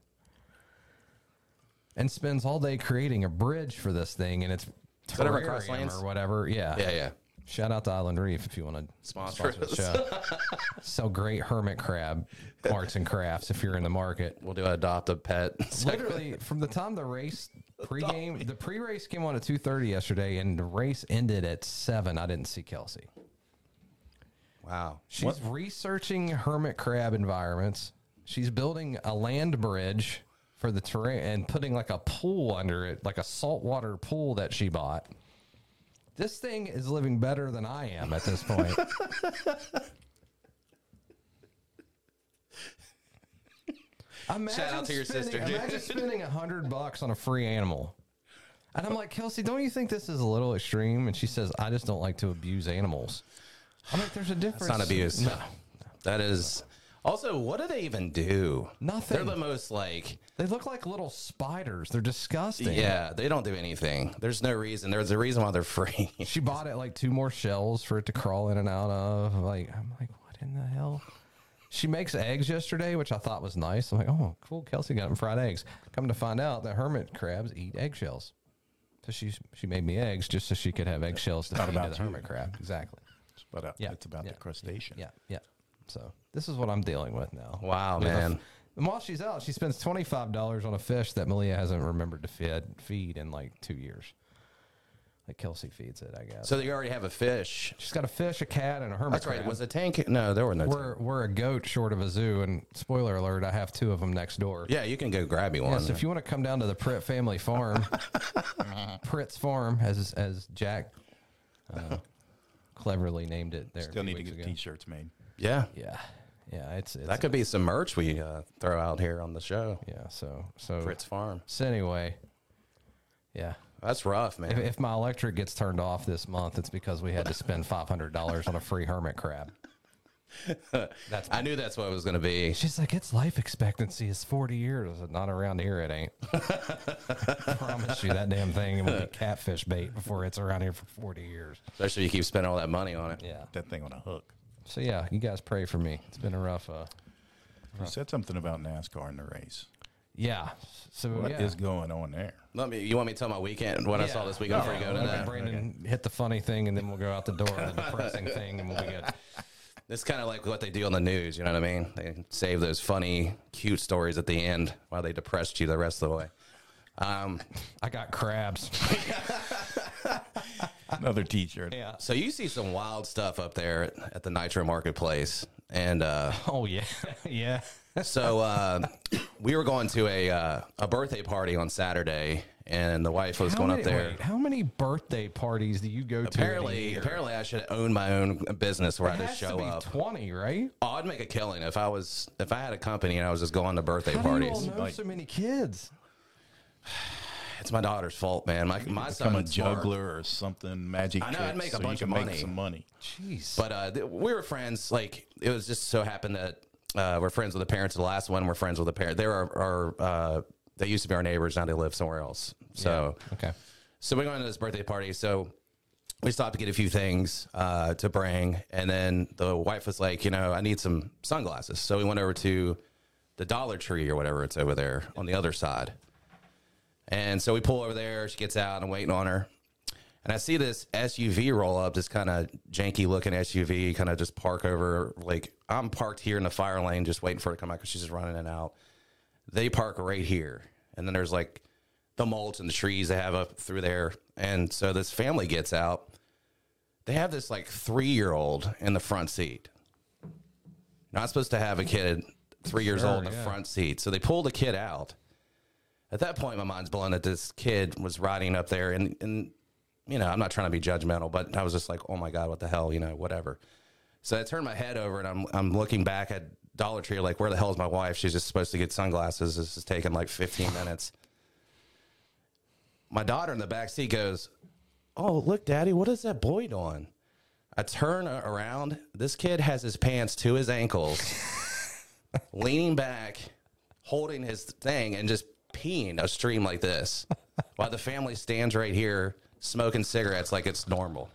Speaker 3: and spends all day creating a bridge for this thing, and it's
Speaker 2: that over Cross
Speaker 3: terrarium
Speaker 2: Lanes?
Speaker 3: or whatever. Yeah,
Speaker 2: Yeah, yeah.
Speaker 3: Shout out to Island Reef if you want to
Speaker 2: Sponsor
Speaker 3: the
Speaker 2: us.
Speaker 3: show. Sell great hermit crab arts and crafts if you're in the market.
Speaker 2: We'll do an adopt a pet.
Speaker 3: Literally, from the time the race pregame, the pre-race came on at two thirty yesterday, and the race ended at seven. I didn't see Kelsey.
Speaker 2: Wow.
Speaker 3: She's
Speaker 1: What?
Speaker 3: researching hermit crab environments. She's building a land bridge for the terrain and putting like a pool under it, like a saltwater pool that she bought. This thing is living better than I am at this point. Imagine
Speaker 2: Shout out to your
Speaker 3: spending,
Speaker 2: sister, dude.
Speaker 3: Imagine spending a hundred bucks on a free animal. And I'm like, Kelsey, don't you think this is a little extreme? And she says, I just don't like to abuse animals. I'm like, there's a difference.
Speaker 2: It's not abuse.
Speaker 3: No.
Speaker 2: That is. Also, what do they even do?
Speaker 3: Nothing.
Speaker 2: They're the most like.
Speaker 3: They look like little spiders. They're disgusting.
Speaker 2: Yeah, they don't do anything. There's no reason. There's a reason why they're free.
Speaker 3: She bought it like two more shells for it to crawl in and out of. Like, I'm like, what in the hell? She makes eggs yesterday, which I thought was nice. I'm like, oh, cool. Kelsey got them fried eggs. Come to find out that hermit crabs eat eggshells. So she she made me eggs just so she could have eggshells to
Speaker 1: Not
Speaker 3: feed to
Speaker 1: about
Speaker 3: the
Speaker 1: you.
Speaker 3: hermit crab. Exactly.
Speaker 1: But uh,
Speaker 3: Yeah.
Speaker 1: it's about
Speaker 3: Yeah.
Speaker 1: the crustacean.
Speaker 3: Yeah, yeah. So this is what I'm dealing with now.
Speaker 2: Wow,
Speaker 3: With a-
Speaker 2: man.
Speaker 3: and while she's out, she spends twenty-five dollars on a fish that Malia hasn't remembered to feed, feed in like two years. Like Kelsey feeds it, I guess.
Speaker 2: So you already have a fish.
Speaker 3: She's got a fish, a cat, and a hermit
Speaker 2: That's right.
Speaker 3: crab.
Speaker 2: Was a tank? No, there were no.
Speaker 3: We're,
Speaker 2: tank.
Speaker 3: we're a goat short of a zoo, and spoiler alert, I have two of them next door.
Speaker 2: Yeah, you can go grab me one.
Speaker 3: Yes, if you want to come down to the Pritt family farm, Pritt's farm, as as Jack uh, cleverly named it there. a
Speaker 1: Still
Speaker 3: few
Speaker 1: need to
Speaker 3: weeks
Speaker 1: get
Speaker 3: ago.
Speaker 1: T-shirts made.
Speaker 2: yeah,
Speaker 3: Yeah, yeah, it's, it's
Speaker 2: that could be some merch we uh, throw out here on the show.
Speaker 3: yeah. So so
Speaker 2: Fritz Farm.
Speaker 3: So anyway, yeah.
Speaker 2: That's rough, man.
Speaker 3: If, if my electric gets turned off this month, it's because we had to spend five hundred dollars on a free hermit crab. That's
Speaker 2: I knew that's what it was going to be.
Speaker 3: She's like, its life expectancy is forty years. I said, not around here, it ain't. I promise you that damn thing will be catfish bait before it's around here for forty years.
Speaker 2: Especially if you keep spending all that money on it.
Speaker 3: Yeah.
Speaker 1: That thing on a hook.
Speaker 3: So, yeah, you guys pray for me. It's been a rough, uh,
Speaker 1: You said something about NASCAR in the race.
Speaker 3: yeah. So,
Speaker 1: What
Speaker 3: yeah.
Speaker 1: is going on there?
Speaker 2: Let me. You want me to tell my weekend? What I saw this weekend before you go to
Speaker 3: Let
Speaker 2: that?
Speaker 3: Brandon hit the funny thing, and then we'll go out the door on the depressing thing, and we'll be good.
Speaker 2: It's kind of like what they do on the news. You know what I mean? They save those funny, cute stories at the end while they depressed you the rest of the way. Um,
Speaker 3: I got crabs.
Speaker 1: Another T-shirt.
Speaker 3: Yeah.
Speaker 2: so you see some wild stuff up there at, at the Nitro Marketplace, and uh,
Speaker 3: Oh, yeah. yeah.
Speaker 2: so uh, we were going to a uh, a birthday party on Saturday, and the wife was
Speaker 3: How
Speaker 2: going
Speaker 3: many,
Speaker 2: up there.
Speaker 3: wait, how many birthday parties do you go to? in a
Speaker 2: Apparently,
Speaker 3: year?
Speaker 2: apparently, I should own my own business where
Speaker 3: It
Speaker 2: I just
Speaker 3: has
Speaker 2: show
Speaker 3: to be
Speaker 2: up.
Speaker 3: twenty, right?
Speaker 2: Oh, I'd make a killing if I was if I had a company and I was just going to birthday
Speaker 3: How do you
Speaker 2: parties.
Speaker 3: all know so many kids?
Speaker 2: It's my daughter's fault, man. My my
Speaker 1: Become a
Speaker 2: son's smart.
Speaker 1: juggler or something, magic
Speaker 2: I know,
Speaker 1: tricks,
Speaker 2: I'd make a
Speaker 1: so
Speaker 2: bunch
Speaker 1: you
Speaker 2: of
Speaker 1: can make
Speaker 2: money.
Speaker 1: some money.
Speaker 3: Jeez.
Speaker 2: But uh, th- we were friends. Like it was just so happened that uh, we're friends with the parents of the last one. We're friends with the parent. They were our uh, they used to be our neighbors. Now they live somewhere else. So
Speaker 3: okay.
Speaker 2: so we're going to this birthday party. So we stopped to get a few things uh, to bring. And then the wife was like, you know, I need some sunglasses. So we went over to the Dollar Tree or whatever it's over there on the other side. And so we pull over there. She gets out. I'm waiting on her. And I see this S U V roll up, this kind of janky looking S U V, kind of just park over. Like, I'm parked here in the fire lane just waiting for her to come out because she's just running in and out. They park right here. And then there's like the mulch and the trees they have up through there. And so this family gets out. They have this like three-year-old in the front seat. Not supposed to have a kid three years
Speaker 3: Sure,
Speaker 2: old in the
Speaker 3: yeah.
Speaker 2: front seat. So they pull the kid out. At that point, my mind's blown that this kid was riding up there. And, and you know, I'm not trying to be judgmental, but I was just like, oh, my God, what the hell, you know, whatever. So I turned my head over, and I'm I'm looking back at Dollar Tree, like, where the hell is my wife? She's just supposed to get sunglasses. This is taking like fifteen minutes. My daughter in the back seat goes, oh, look, Daddy, what is that boy doing? I turn around. This kid has his pants to his ankles, leaning back, holding his thing, and just peeing a stream like this while the family stands right here smoking cigarettes like it's normal.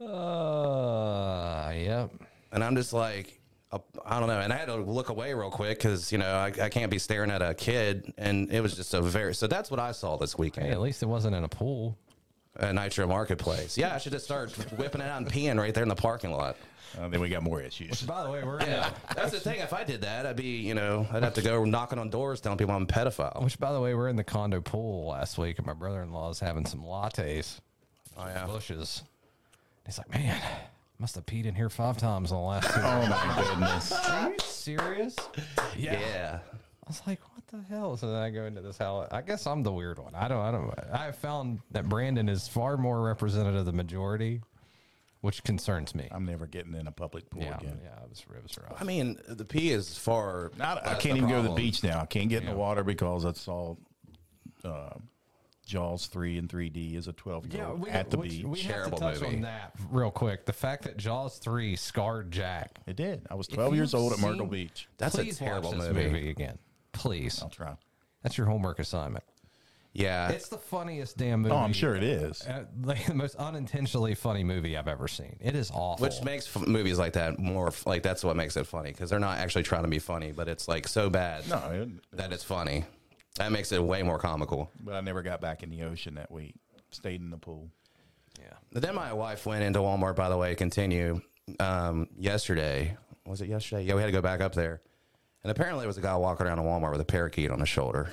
Speaker 3: Uh, yep.
Speaker 2: And I'm just like, uh, I don't know. And I had to look away real quick because, you know, I, I can't be staring at a kid. And it was just a very, so that's what I saw this weekend.
Speaker 3: Hey, at least it wasn't in a pool.
Speaker 2: At Nitro Marketplace. Yeah, I should just start whipping it out and peeing right there in the parking lot.
Speaker 1: Uh, then we got more issues.
Speaker 3: By the way, we're in
Speaker 2: Yeah, that's the thing. If I did that, I'd be, you know, I'd have to go knocking on doors telling people I'm a pedophile.
Speaker 3: Which, by the way, we're in the condo pool last week, and my brother-in-law is having some lattes.
Speaker 2: Oh, yeah.
Speaker 3: Bushes. He's like, man, must have peed in here five times in the last two.
Speaker 1: Oh, my goodness.
Speaker 3: Are you serious?
Speaker 2: Yeah.
Speaker 3: I was like, what the hell? So then I go into this house. I guess I'm the weird one. I don't, I don't, I found that Brandon is far more representative of the majority, which concerns me.
Speaker 1: I'm never getting in a public pool
Speaker 3: yeah,
Speaker 1: again.
Speaker 3: yeah, it was, it was rough.
Speaker 2: I mean, the pee is far.
Speaker 1: Not, I
Speaker 2: that's
Speaker 1: can't
Speaker 2: the
Speaker 1: even go to the
Speaker 2: problem.
Speaker 1: beach now. I can't get in
Speaker 3: Yeah.
Speaker 1: the water because I saw uh, Jaws three and three D as a twelve-year-old
Speaker 3: we,
Speaker 1: at the
Speaker 3: which,
Speaker 1: beach.
Speaker 3: we have to
Speaker 2: Terrible
Speaker 3: touch
Speaker 2: movie.
Speaker 3: on that real quick. The fact that Jaws three scarred Jack.
Speaker 1: It did. I was twelve years
Speaker 3: you've
Speaker 1: old at Myrtle
Speaker 3: seen-
Speaker 1: Beach.
Speaker 2: That's a
Speaker 3: Please
Speaker 2: terrible
Speaker 3: watch this
Speaker 2: movie.
Speaker 3: movie again. Please.
Speaker 1: I'll try.
Speaker 3: That's your homework assignment.
Speaker 2: Yeah.
Speaker 3: It's the funniest damn movie.
Speaker 1: Oh, I'm sure it is.
Speaker 3: Uh, like the most unintentionally funny movie I've ever seen. It is awful.
Speaker 2: Which makes f- movies like that more f- like that's what makes it funny because they're not actually trying to be funny, but it's like so bad
Speaker 1: No, it,
Speaker 2: that it's funny. That makes it way more comical.
Speaker 1: but I never got back in the ocean that week. Stayed in the pool.
Speaker 3: yeah.
Speaker 2: But then my wife went into Walmart, by the way, continue um, yesterday. Was it yesterday? Yeah, we had to go back up there. And apparently there was a guy walking around in Walmart with a parakeet on his shoulder.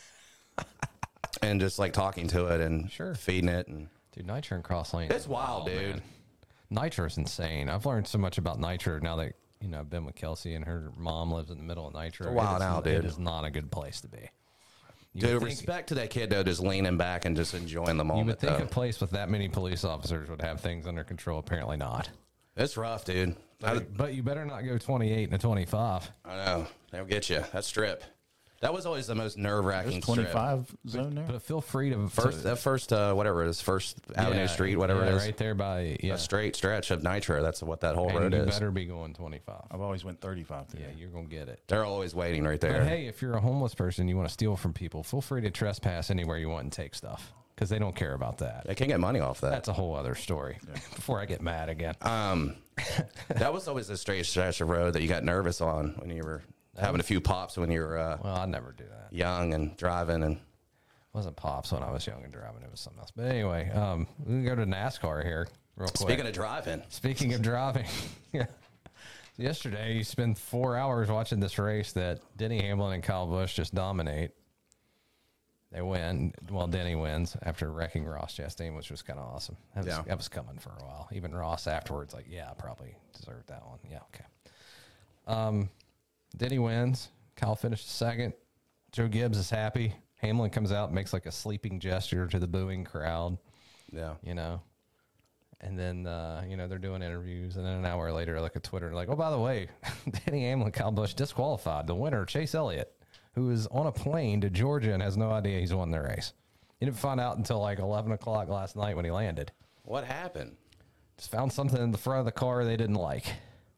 Speaker 2: And just like talking to it and
Speaker 3: Sure.
Speaker 2: feeding it. And
Speaker 3: Dude, Nitro and Cross Lane.
Speaker 2: it's wild, dude.
Speaker 3: Nitro's insane. I've learned so much about Nitro now that, you know, I've been with Kelsey and her mom lives in the middle of Nitro.
Speaker 2: It's a wild
Speaker 3: It is-
Speaker 2: out, dude.
Speaker 3: It is not a good place to be. You
Speaker 2: Dude,
Speaker 3: would think-
Speaker 2: respect to that kid, though, just leaning back and just enjoying the
Speaker 3: You
Speaker 2: moment,
Speaker 3: would think
Speaker 2: though.
Speaker 3: a place with that many police officers would have things under control. Apparently not.
Speaker 2: It's rough, dude. I,
Speaker 3: But you better not go twenty-eight and a twenty-five.
Speaker 2: I know. They'll get you. That strip. That was always the most nerve-wracking
Speaker 1: There's
Speaker 2: strip.
Speaker 1: twenty-five zone there.
Speaker 3: But feel free to
Speaker 2: First,
Speaker 3: to,
Speaker 2: that first, uh, whatever it is, First Avenue
Speaker 3: yeah,
Speaker 2: Street, whatever
Speaker 3: yeah,
Speaker 2: it is.
Speaker 3: right there by yeah.
Speaker 2: A straight stretch of Nitro. That's what that whole
Speaker 3: And
Speaker 2: road
Speaker 3: you
Speaker 2: is.
Speaker 3: better be going twenty-five.
Speaker 1: I've always went thirty-five there.
Speaker 3: Yeah, you're gonna get it.
Speaker 2: They're always waiting right there.
Speaker 3: But hey, if you're a homeless person, you want to steal from people, feel free to trespass anywhere you want and take stuff because they don't care about that.
Speaker 2: They can get money off that.
Speaker 3: That's a whole other story. Before I get mad again.
Speaker 2: Um, that was always a straight stretch of road that you got nervous on when you were having a few pops when you were uh,
Speaker 3: Well, I never do that.
Speaker 2: young and driving. And
Speaker 3: It wasn't pops when I was young and driving. It was something else. But anyway, um, we can go to NASCAR here real quick.
Speaker 2: speaking of driving,
Speaker 3: Speaking of driving, yeah. Yesterday, you spent four hours watching this race that Denny Hamlin and Kyle Busch just dominate. They win. Well, Denny wins after wrecking Ross Chastain, which was kind of awesome. That was,
Speaker 2: Yeah.
Speaker 3: that was coming for a while. Even Ross afterwards, like, yeah, I probably deserved that one. Yeah, okay. Um, Denny wins. Kyle finished second. Joe Gibbs is happy. Hamlin comes out, makes like a sleeping gesture to the booing crowd.
Speaker 2: yeah,
Speaker 3: You know, and then, uh, you know, they're doing interviews. And then an hour later, I look at Twitter, like, oh, by the way, Denny Hamlin, Kyle Busch disqualified. The winner, Chase Elliott, who is on a plane to Georgia and has no idea he's won the race. He didn't find out until like eleven o'clock last night when he landed.
Speaker 2: what happened?
Speaker 3: Just found something in the front of the car they didn't like.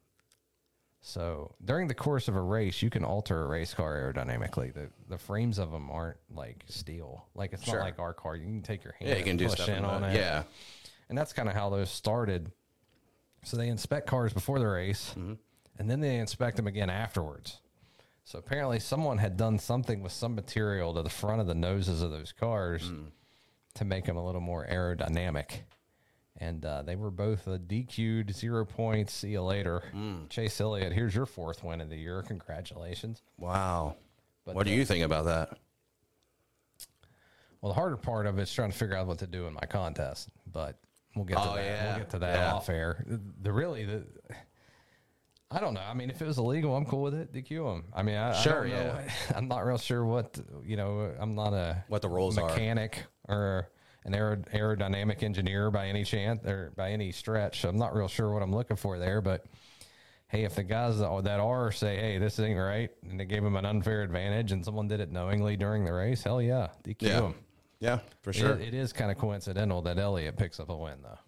Speaker 3: So during the course of a race, you can alter a race car aerodynamically. The the frames of them aren't like steel. Like it's
Speaker 2: Sure.
Speaker 3: not like our car. You can take your hand
Speaker 2: Yeah, you can
Speaker 3: and
Speaker 2: do
Speaker 3: push
Speaker 2: stuff
Speaker 3: in
Speaker 2: in
Speaker 3: on
Speaker 2: the-
Speaker 3: it.
Speaker 2: Yeah,
Speaker 3: And that's kind of how those started. So they inspect cars before the race, mm-hmm. and then they inspect them again afterwards. So apparently someone had done something with some material to the front of the noses of those cars mm. to make them a little more aerodynamic. And uh, they were both a D Q'd, zero points, see you later. Mm. Chase Elliott, here's your fourth win of the year. Congratulations.
Speaker 2: Wow. But what do you think about that?
Speaker 3: Well, the harder part of it is trying to figure out what to do in my contest, but we'll get to
Speaker 2: oh,
Speaker 3: that.
Speaker 2: Yeah.
Speaker 3: We'll get to that yeah. off air. The, the really, the, I don't know. I mean, if it was illegal, I'm cool with it. D Q them. I mean, I,
Speaker 2: sure,
Speaker 3: I don't know.
Speaker 2: yeah.
Speaker 3: I'm not real sure what, you know, I'm not a
Speaker 2: what the rules
Speaker 3: mechanic
Speaker 2: are.
Speaker 3: or an aer- aerodynamic engineer by any chance or by any stretch. So I'm not real sure what I'm looking for there, but hey, if the guys that are say, hey, this ain't right, and they gave them an unfair advantage and someone did it knowingly during the race, hell yeah, D Q
Speaker 2: yeah.
Speaker 3: them.
Speaker 2: Yeah, for sure.
Speaker 3: It, it is kind of coincidental that Elliott picks up a win, though.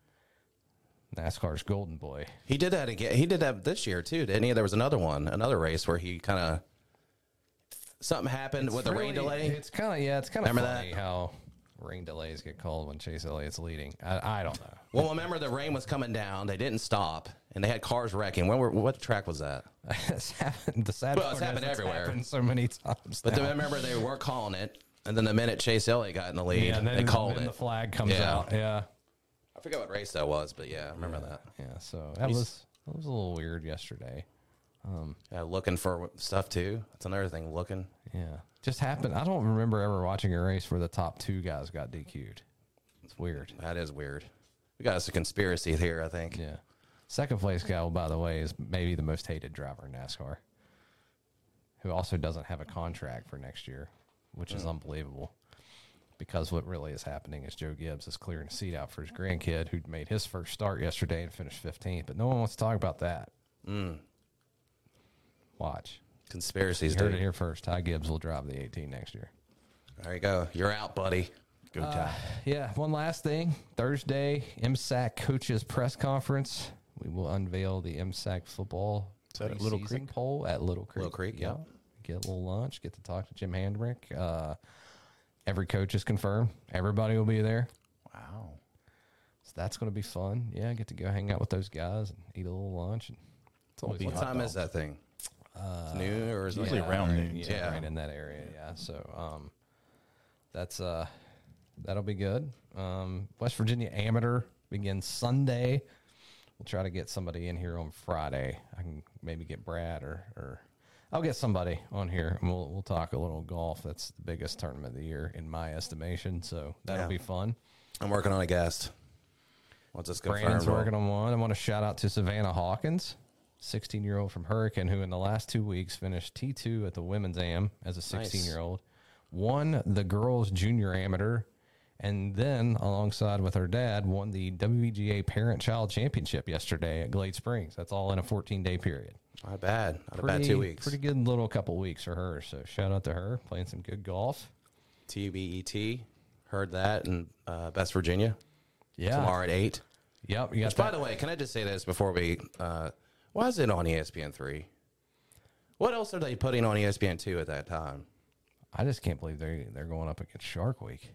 Speaker 3: NASCAR's golden boy.
Speaker 2: He did that again. He did that this year, too, didn't he? There was another one, another race where he kind of, something happened
Speaker 3: it's
Speaker 2: with
Speaker 3: really,
Speaker 2: the rain delay.
Speaker 3: It's kind of, yeah, it's kind of
Speaker 2: Remember
Speaker 3: funny
Speaker 2: that?
Speaker 3: how rain delays get called when Chase Elliott's leading. I, I don't know.
Speaker 2: Well, remember the rain was coming down. They didn't stop, and they had cars wrecking. When were, what track was that?
Speaker 3: It's happened. The sad
Speaker 2: well, it's
Speaker 3: part
Speaker 2: happened
Speaker 3: is
Speaker 2: everywhere.
Speaker 3: It's happened so many times.
Speaker 2: But
Speaker 3: now.
Speaker 2: then remember, they were calling it, and then the minute Chase Elliott got in the lead,
Speaker 3: yeah, then,
Speaker 2: they called
Speaker 3: then
Speaker 2: it.
Speaker 3: the flag comes
Speaker 2: yeah.
Speaker 3: out. Yeah.
Speaker 2: I forget what race that was, but yeah, I remember
Speaker 3: yeah.
Speaker 2: that.
Speaker 3: Yeah, so that
Speaker 2: He's,
Speaker 3: was that was a little weird yesterday. Um,
Speaker 2: yeah, looking for stuff, too. That's another thing, looking.
Speaker 3: Yeah. Just happened. I don't remember ever watching a race where the top two guys got D Q'd. It's weird.
Speaker 2: That is weird. We got us a conspiracy here, I think.
Speaker 3: Yeah. Second place guy, well, by the way, is maybe the most hated driver in NASCAR, who also doesn't have a contract for next year, which mm. is unbelievable. Because what really is happening is Joe Gibbs is clearing a seat out for his grandkid who made his first start yesterday and finished fifteenth. But no one wants to talk about that.
Speaker 2: Mm.
Speaker 3: Watch.
Speaker 2: Conspiracies,
Speaker 3: You heard
Speaker 2: dude.
Speaker 3: it here first. Ty Gibbs will drive the eighteen next year.
Speaker 2: There you go. You're out, buddy.
Speaker 1: Go Ty.
Speaker 3: Uh, yeah, one last thing. Thursday, M S A C coaches press conference. We will unveil the M S A C football
Speaker 1: Is that at Little
Speaker 3: preseason
Speaker 1: Creek?
Speaker 3: poll at Little Creek.
Speaker 2: Little Creek,
Speaker 3: yeah.
Speaker 2: yeah.
Speaker 3: Get a little lunch. Get to talk to Jim Handrick. Uh, every coach is confirmed. Everybody will be there.
Speaker 1: Wow.
Speaker 3: So that's going to be fun. Yeah, get to go hang out with those guys and eat a little lunch. And it's always
Speaker 2: What
Speaker 3: fun.
Speaker 2: time is that thing?
Speaker 3: Uh,
Speaker 2: It's noon or is it
Speaker 1: usually
Speaker 2: like,
Speaker 1: around
Speaker 3: right,
Speaker 1: noon.
Speaker 3: Yeah,
Speaker 2: Yeah.
Speaker 3: right in that area. Yeah, so um, that's uh, that'll be good. Um, West Virginia Amateur begins Sunday. We'll try to get somebody in here on Friday. I can maybe get Brad or or I'll get somebody on here and we'll we'll talk a little golf. That's the biggest tournament of the year in my estimation. So that'll
Speaker 2: Yeah.
Speaker 3: be fun.
Speaker 2: I'm working on a guest. Once it's confirmed.
Speaker 3: Brandon's
Speaker 2: we'll-
Speaker 3: working on one. I want to shout out to Savannah Hawkins, sixteen-year-old from Hurricane, who in the last two weeks finished T two at the Women's Am as a sixteen-year-old, won the Girls Junior Amateur, and then, alongside with her dad, won the W V G A Parent-Child Championship yesterday at Glade Springs. That's all in a fourteen-day period.
Speaker 2: Not bad. Not
Speaker 3: Pretty,
Speaker 2: a bad two weeks.
Speaker 3: Pretty good little couple weeks for her, so shout out to her, playing some good golf.
Speaker 2: T B E T. Heard that in uh, West Virginia.
Speaker 3: Yeah.
Speaker 2: Tomorrow at eight.
Speaker 3: Yep. You got
Speaker 2: Which, by
Speaker 3: that.
Speaker 2: the way, can I just say this before we... Uh, why is it on E S P N three? What else are they putting on E S P N two at that time?
Speaker 3: I just can't believe they they're going up against Shark Week.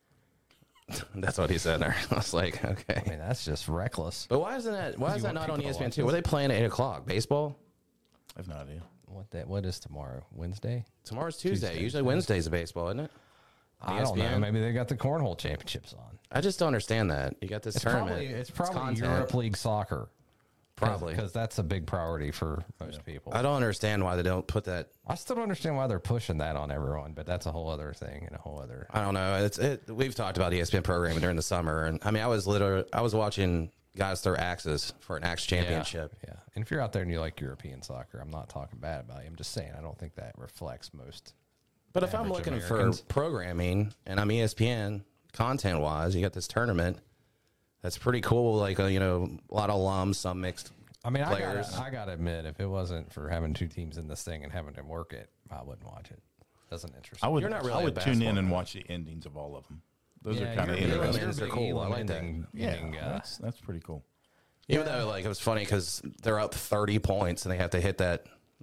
Speaker 2: That's what he said there. I was like, okay.
Speaker 3: I mean, that's just reckless.
Speaker 2: But why isn't that? Why
Speaker 3: You
Speaker 2: is that
Speaker 3: want
Speaker 2: not on
Speaker 3: people
Speaker 2: E
Speaker 3: to
Speaker 2: S P N
Speaker 3: watch
Speaker 2: two?
Speaker 3: this?
Speaker 2: Were they playing at eight o'clock? Baseball?
Speaker 1: I have no idea.
Speaker 3: What that? What is tomorrow? Wednesday?
Speaker 2: Tomorrow's Tuesday.
Speaker 3: Tuesday.
Speaker 2: Usually Wednesday's a baseball, isn't it?
Speaker 3: I don't know. Maybe they got the cornhole championships on.
Speaker 2: I just don't understand that. You got this
Speaker 3: It's
Speaker 2: tournament.
Speaker 3: probably it's probably
Speaker 2: content.
Speaker 3: Europe League soccer.
Speaker 2: Probably.
Speaker 3: because that's a big priority for most people.
Speaker 2: I don't understand why they don't put that.
Speaker 3: I still don't understand why they're pushing that on everyone, but that's a whole other thing and a whole other.
Speaker 2: I don't know. It's it, we've talked about E S P N programming during the summer, and I mean, I was literally I was watching guys throw axes for an axe championship.
Speaker 3: Yeah, yeah. And if you're out there and you like European soccer, I'm not talking bad about you. I'm just saying I don't think that reflects most.
Speaker 2: But if I'm
Speaker 3: average
Speaker 2: looking
Speaker 3: Americans.
Speaker 2: for programming and I'm E S P N content wise, you got this tournament that's pretty cool. Like uh, you know, a lot of alums, some mixed.
Speaker 3: I mean, I
Speaker 2: players.
Speaker 3: gotta, I gotta admit, if it wasn't for having two teams in this thing and having to work it, I wouldn't watch it. Doesn't interest me.
Speaker 1: I would.
Speaker 2: You're not really
Speaker 1: I
Speaker 2: a
Speaker 1: would tune in
Speaker 2: basketball
Speaker 1: and
Speaker 2: guy.
Speaker 1: watch the endings of all of them. Those
Speaker 3: Yeah,
Speaker 1: are kind of
Speaker 3: you're- you're-
Speaker 1: interesting.
Speaker 2: Endings
Speaker 3: you're
Speaker 2: are
Speaker 3: a
Speaker 2: cool.
Speaker 3: big
Speaker 2: I like that.
Speaker 3: ending-
Speaker 1: Yeah,
Speaker 3: ending, uh,
Speaker 1: that's that's pretty cool.
Speaker 2: Even though like it was funny because they're up thirty points and they have to hit that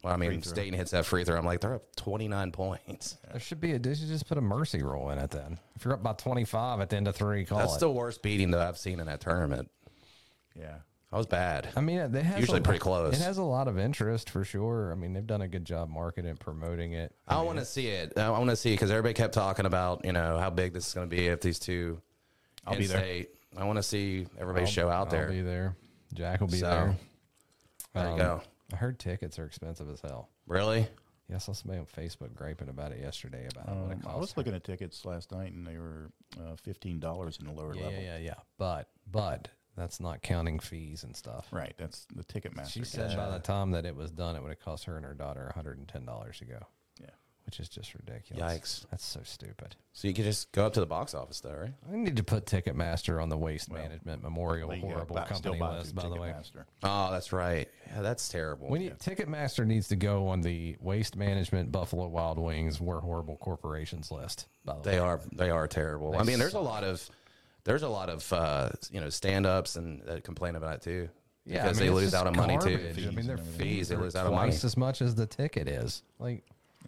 Speaker 2: Well, I mean,
Speaker 1: Free throw.
Speaker 2: Staten hits that free throw. I'm like, they're up twenty-nine points.
Speaker 3: There should be a. They should just put a mercy rule in it then. If you're up by twenty-five at the end of three, call
Speaker 2: That's
Speaker 3: it.
Speaker 2: the worst beating that I've seen in that tournament.
Speaker 1: Yeah.
Speaker 2: That was bad.
Speaker 3: I mean, it has
Speaker 2: Usually
Speaker 3: a,
Speaker 2: pretty close.
Speaker 3: It has a lot of interest for sure. I mean, they've done a good job marketing and promoting it.
Speaker 2: I want to see it. I want to see because everybody kept talking about, you know, how big this is going to be if these two
Speaker 1: I'll be there.
Speaker 2: in-state. I want to see everybody
Speaker 3: I'll-
Speaker 2: show out there.
Speaker 3: I'll be there. Jack will be
Speaker 2: So,
Speaker 3: there.
Speaker 2: There you
Speaker 3: Um,
Speaker 2: go.
Speaker 3: I heard tickets are expensive as hell.
Speaker 2: Really?
Speaker 3: Yeah, I saw somebody on Facebook griping about it yesterday about what
Speaker 1: Um,
Speaker 3: it
Speaker 1: I
Speaker 3: costs.
Speaker 1: was looking at tickets last night, and they were uh, fifteen dollars in the lower
Speaker 3: yeah,
Speaker 1: level.
Speaker 3: yeah, yeah, yeah. But but that's not counting fees and stuff.
Speaker 1: Right. That's the Ticketmaster.
Speaker 3: She said by the time that it was done, it would have cost her and her daughter one hundred ten dollars to go.
Speaker 1: Yeah.
Speaker 3: Which is just ridiculous.
Speaker 2: Yikes.
Speaker 3: That's so stupid.
Speaker 2: So you can just go up to the box office, though, right?
Speaker 3: I need to put Ticketmaster on the Waste Management Memorial
Speaker 1: They, uh,
Speaker 3: Horrible
Speaker 1: buy- still
Speaker 3: Company
Speaker 1: buy
Speaker 3: list,
Speaker 1: through
Speaker 3: by the way.
Speaker 1: Ticketmaster.
Speaker 2: Oh, that's right. Yeah, that's terrible.
Speaker 3: We need, Ticketmaster needs to go on the Waste Management Buffalo Wild Wings We're Horrible Corporations list, by the way.
Speaker 2: They are they are terrible.
Speaker 3: They
Speaker 2: I mean, there's a
Speaker 3: suck.
Speaker 2: lot of there's a lot of uh, you know stand-ups and that complain about it too.
Speaker 3: Yeah,
Speaker 2: because
Speaker 3: I mean,
Speaker 2: they
Speaker 3: it's
Speaker 2: lose
Speaker 3: just
Speaker 2: out on money too.
Speaker 3: garbage. I mean, their
Speaker 1: Fees
Speaker 3: fees,
Speaker 2: they
Speaker 3: are
Speaker 2: lose out on money.
Speaker 3: twice as much as the ticket is. Like,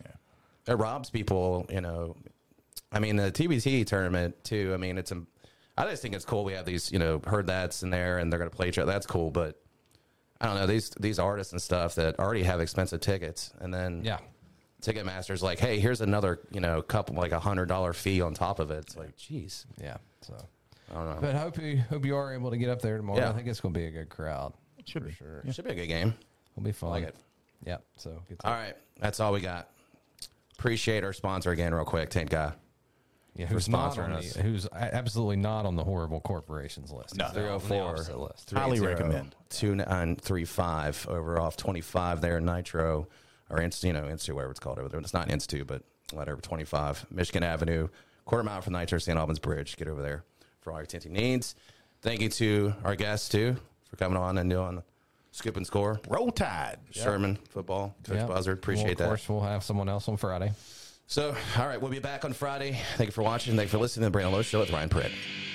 Speaker 2: It robs people, you know. I mean, the T B T tournament too. I mean, it's a. I just think it's cool. We have these, you know, heard that's in there, and they're going to play each other. That's cool, but I don't know these these artists and stuff that already have expensive tickets, and then
Speaker 3: yeah,
Speaker 2: Ticketmaster's like, hey, here's another, you know, couple like a hundred dollar fee on top of it. It's like, geez,
Speaker 3: yeah. So,
Speaker 2: I don't know.
Speaker 3: but hope you hope you are able to get up there tomorrow.
Speaker 2: Yeah.
Speaker 3: I think it's going to be a good crowd.
Speaker 1: It should
Speaker 3: for
Speaker 1: be.
Speaker 3: sure.
Speaker 2: It should be a good game.
Speaker 3: It'll be fun.
Speaker 2: like it.
Speaker 3: Yep. So, good
Speaker 2: All right, that's all we got. Appreciate our sponsor again, real quick, Tank Guy.
Speaker 3: Yeah, who's not
Speaker 2: sponsoring
Speaker 3: on
Speaker 2: us.
Speaker 3: the, who's absolutely not on the horrible corporations list.
Speaker 1: No.
Speaker 3: He's
Speaker 2: three oh
Speaker 3: on the
Speaker 2: four
Speaker 3: opposite list.
Speaker 1: Highly recommend.
Speaker 2: two nine three five over off twenty-five there in Nitro, or Inst, you know, Instu, whatever it's called over there. It's not Instu, but whatever, twenty-five, Michigan Avenue, quarter mile from Nitro, Saint Albans Bridge. Get over there for all your tinting needs. Thank you to our guests, too, for coming on and doing Scoop and Score.
Speaker 1: Roll Tide.
Speaker 2: Sherman football, Coach
Speaker 3: Yep.
Speaker 2: Buzzard. Appreciate
Speaker 3: well, of
Speaker 2: that.
Speaker 3: course, we'll have someone else on Friday.
Speaker 2: So, all right, we'll be back on Friday. Thank you for watching. Thank you for listening to the Brandon Lowe Show with Ryan Pritt.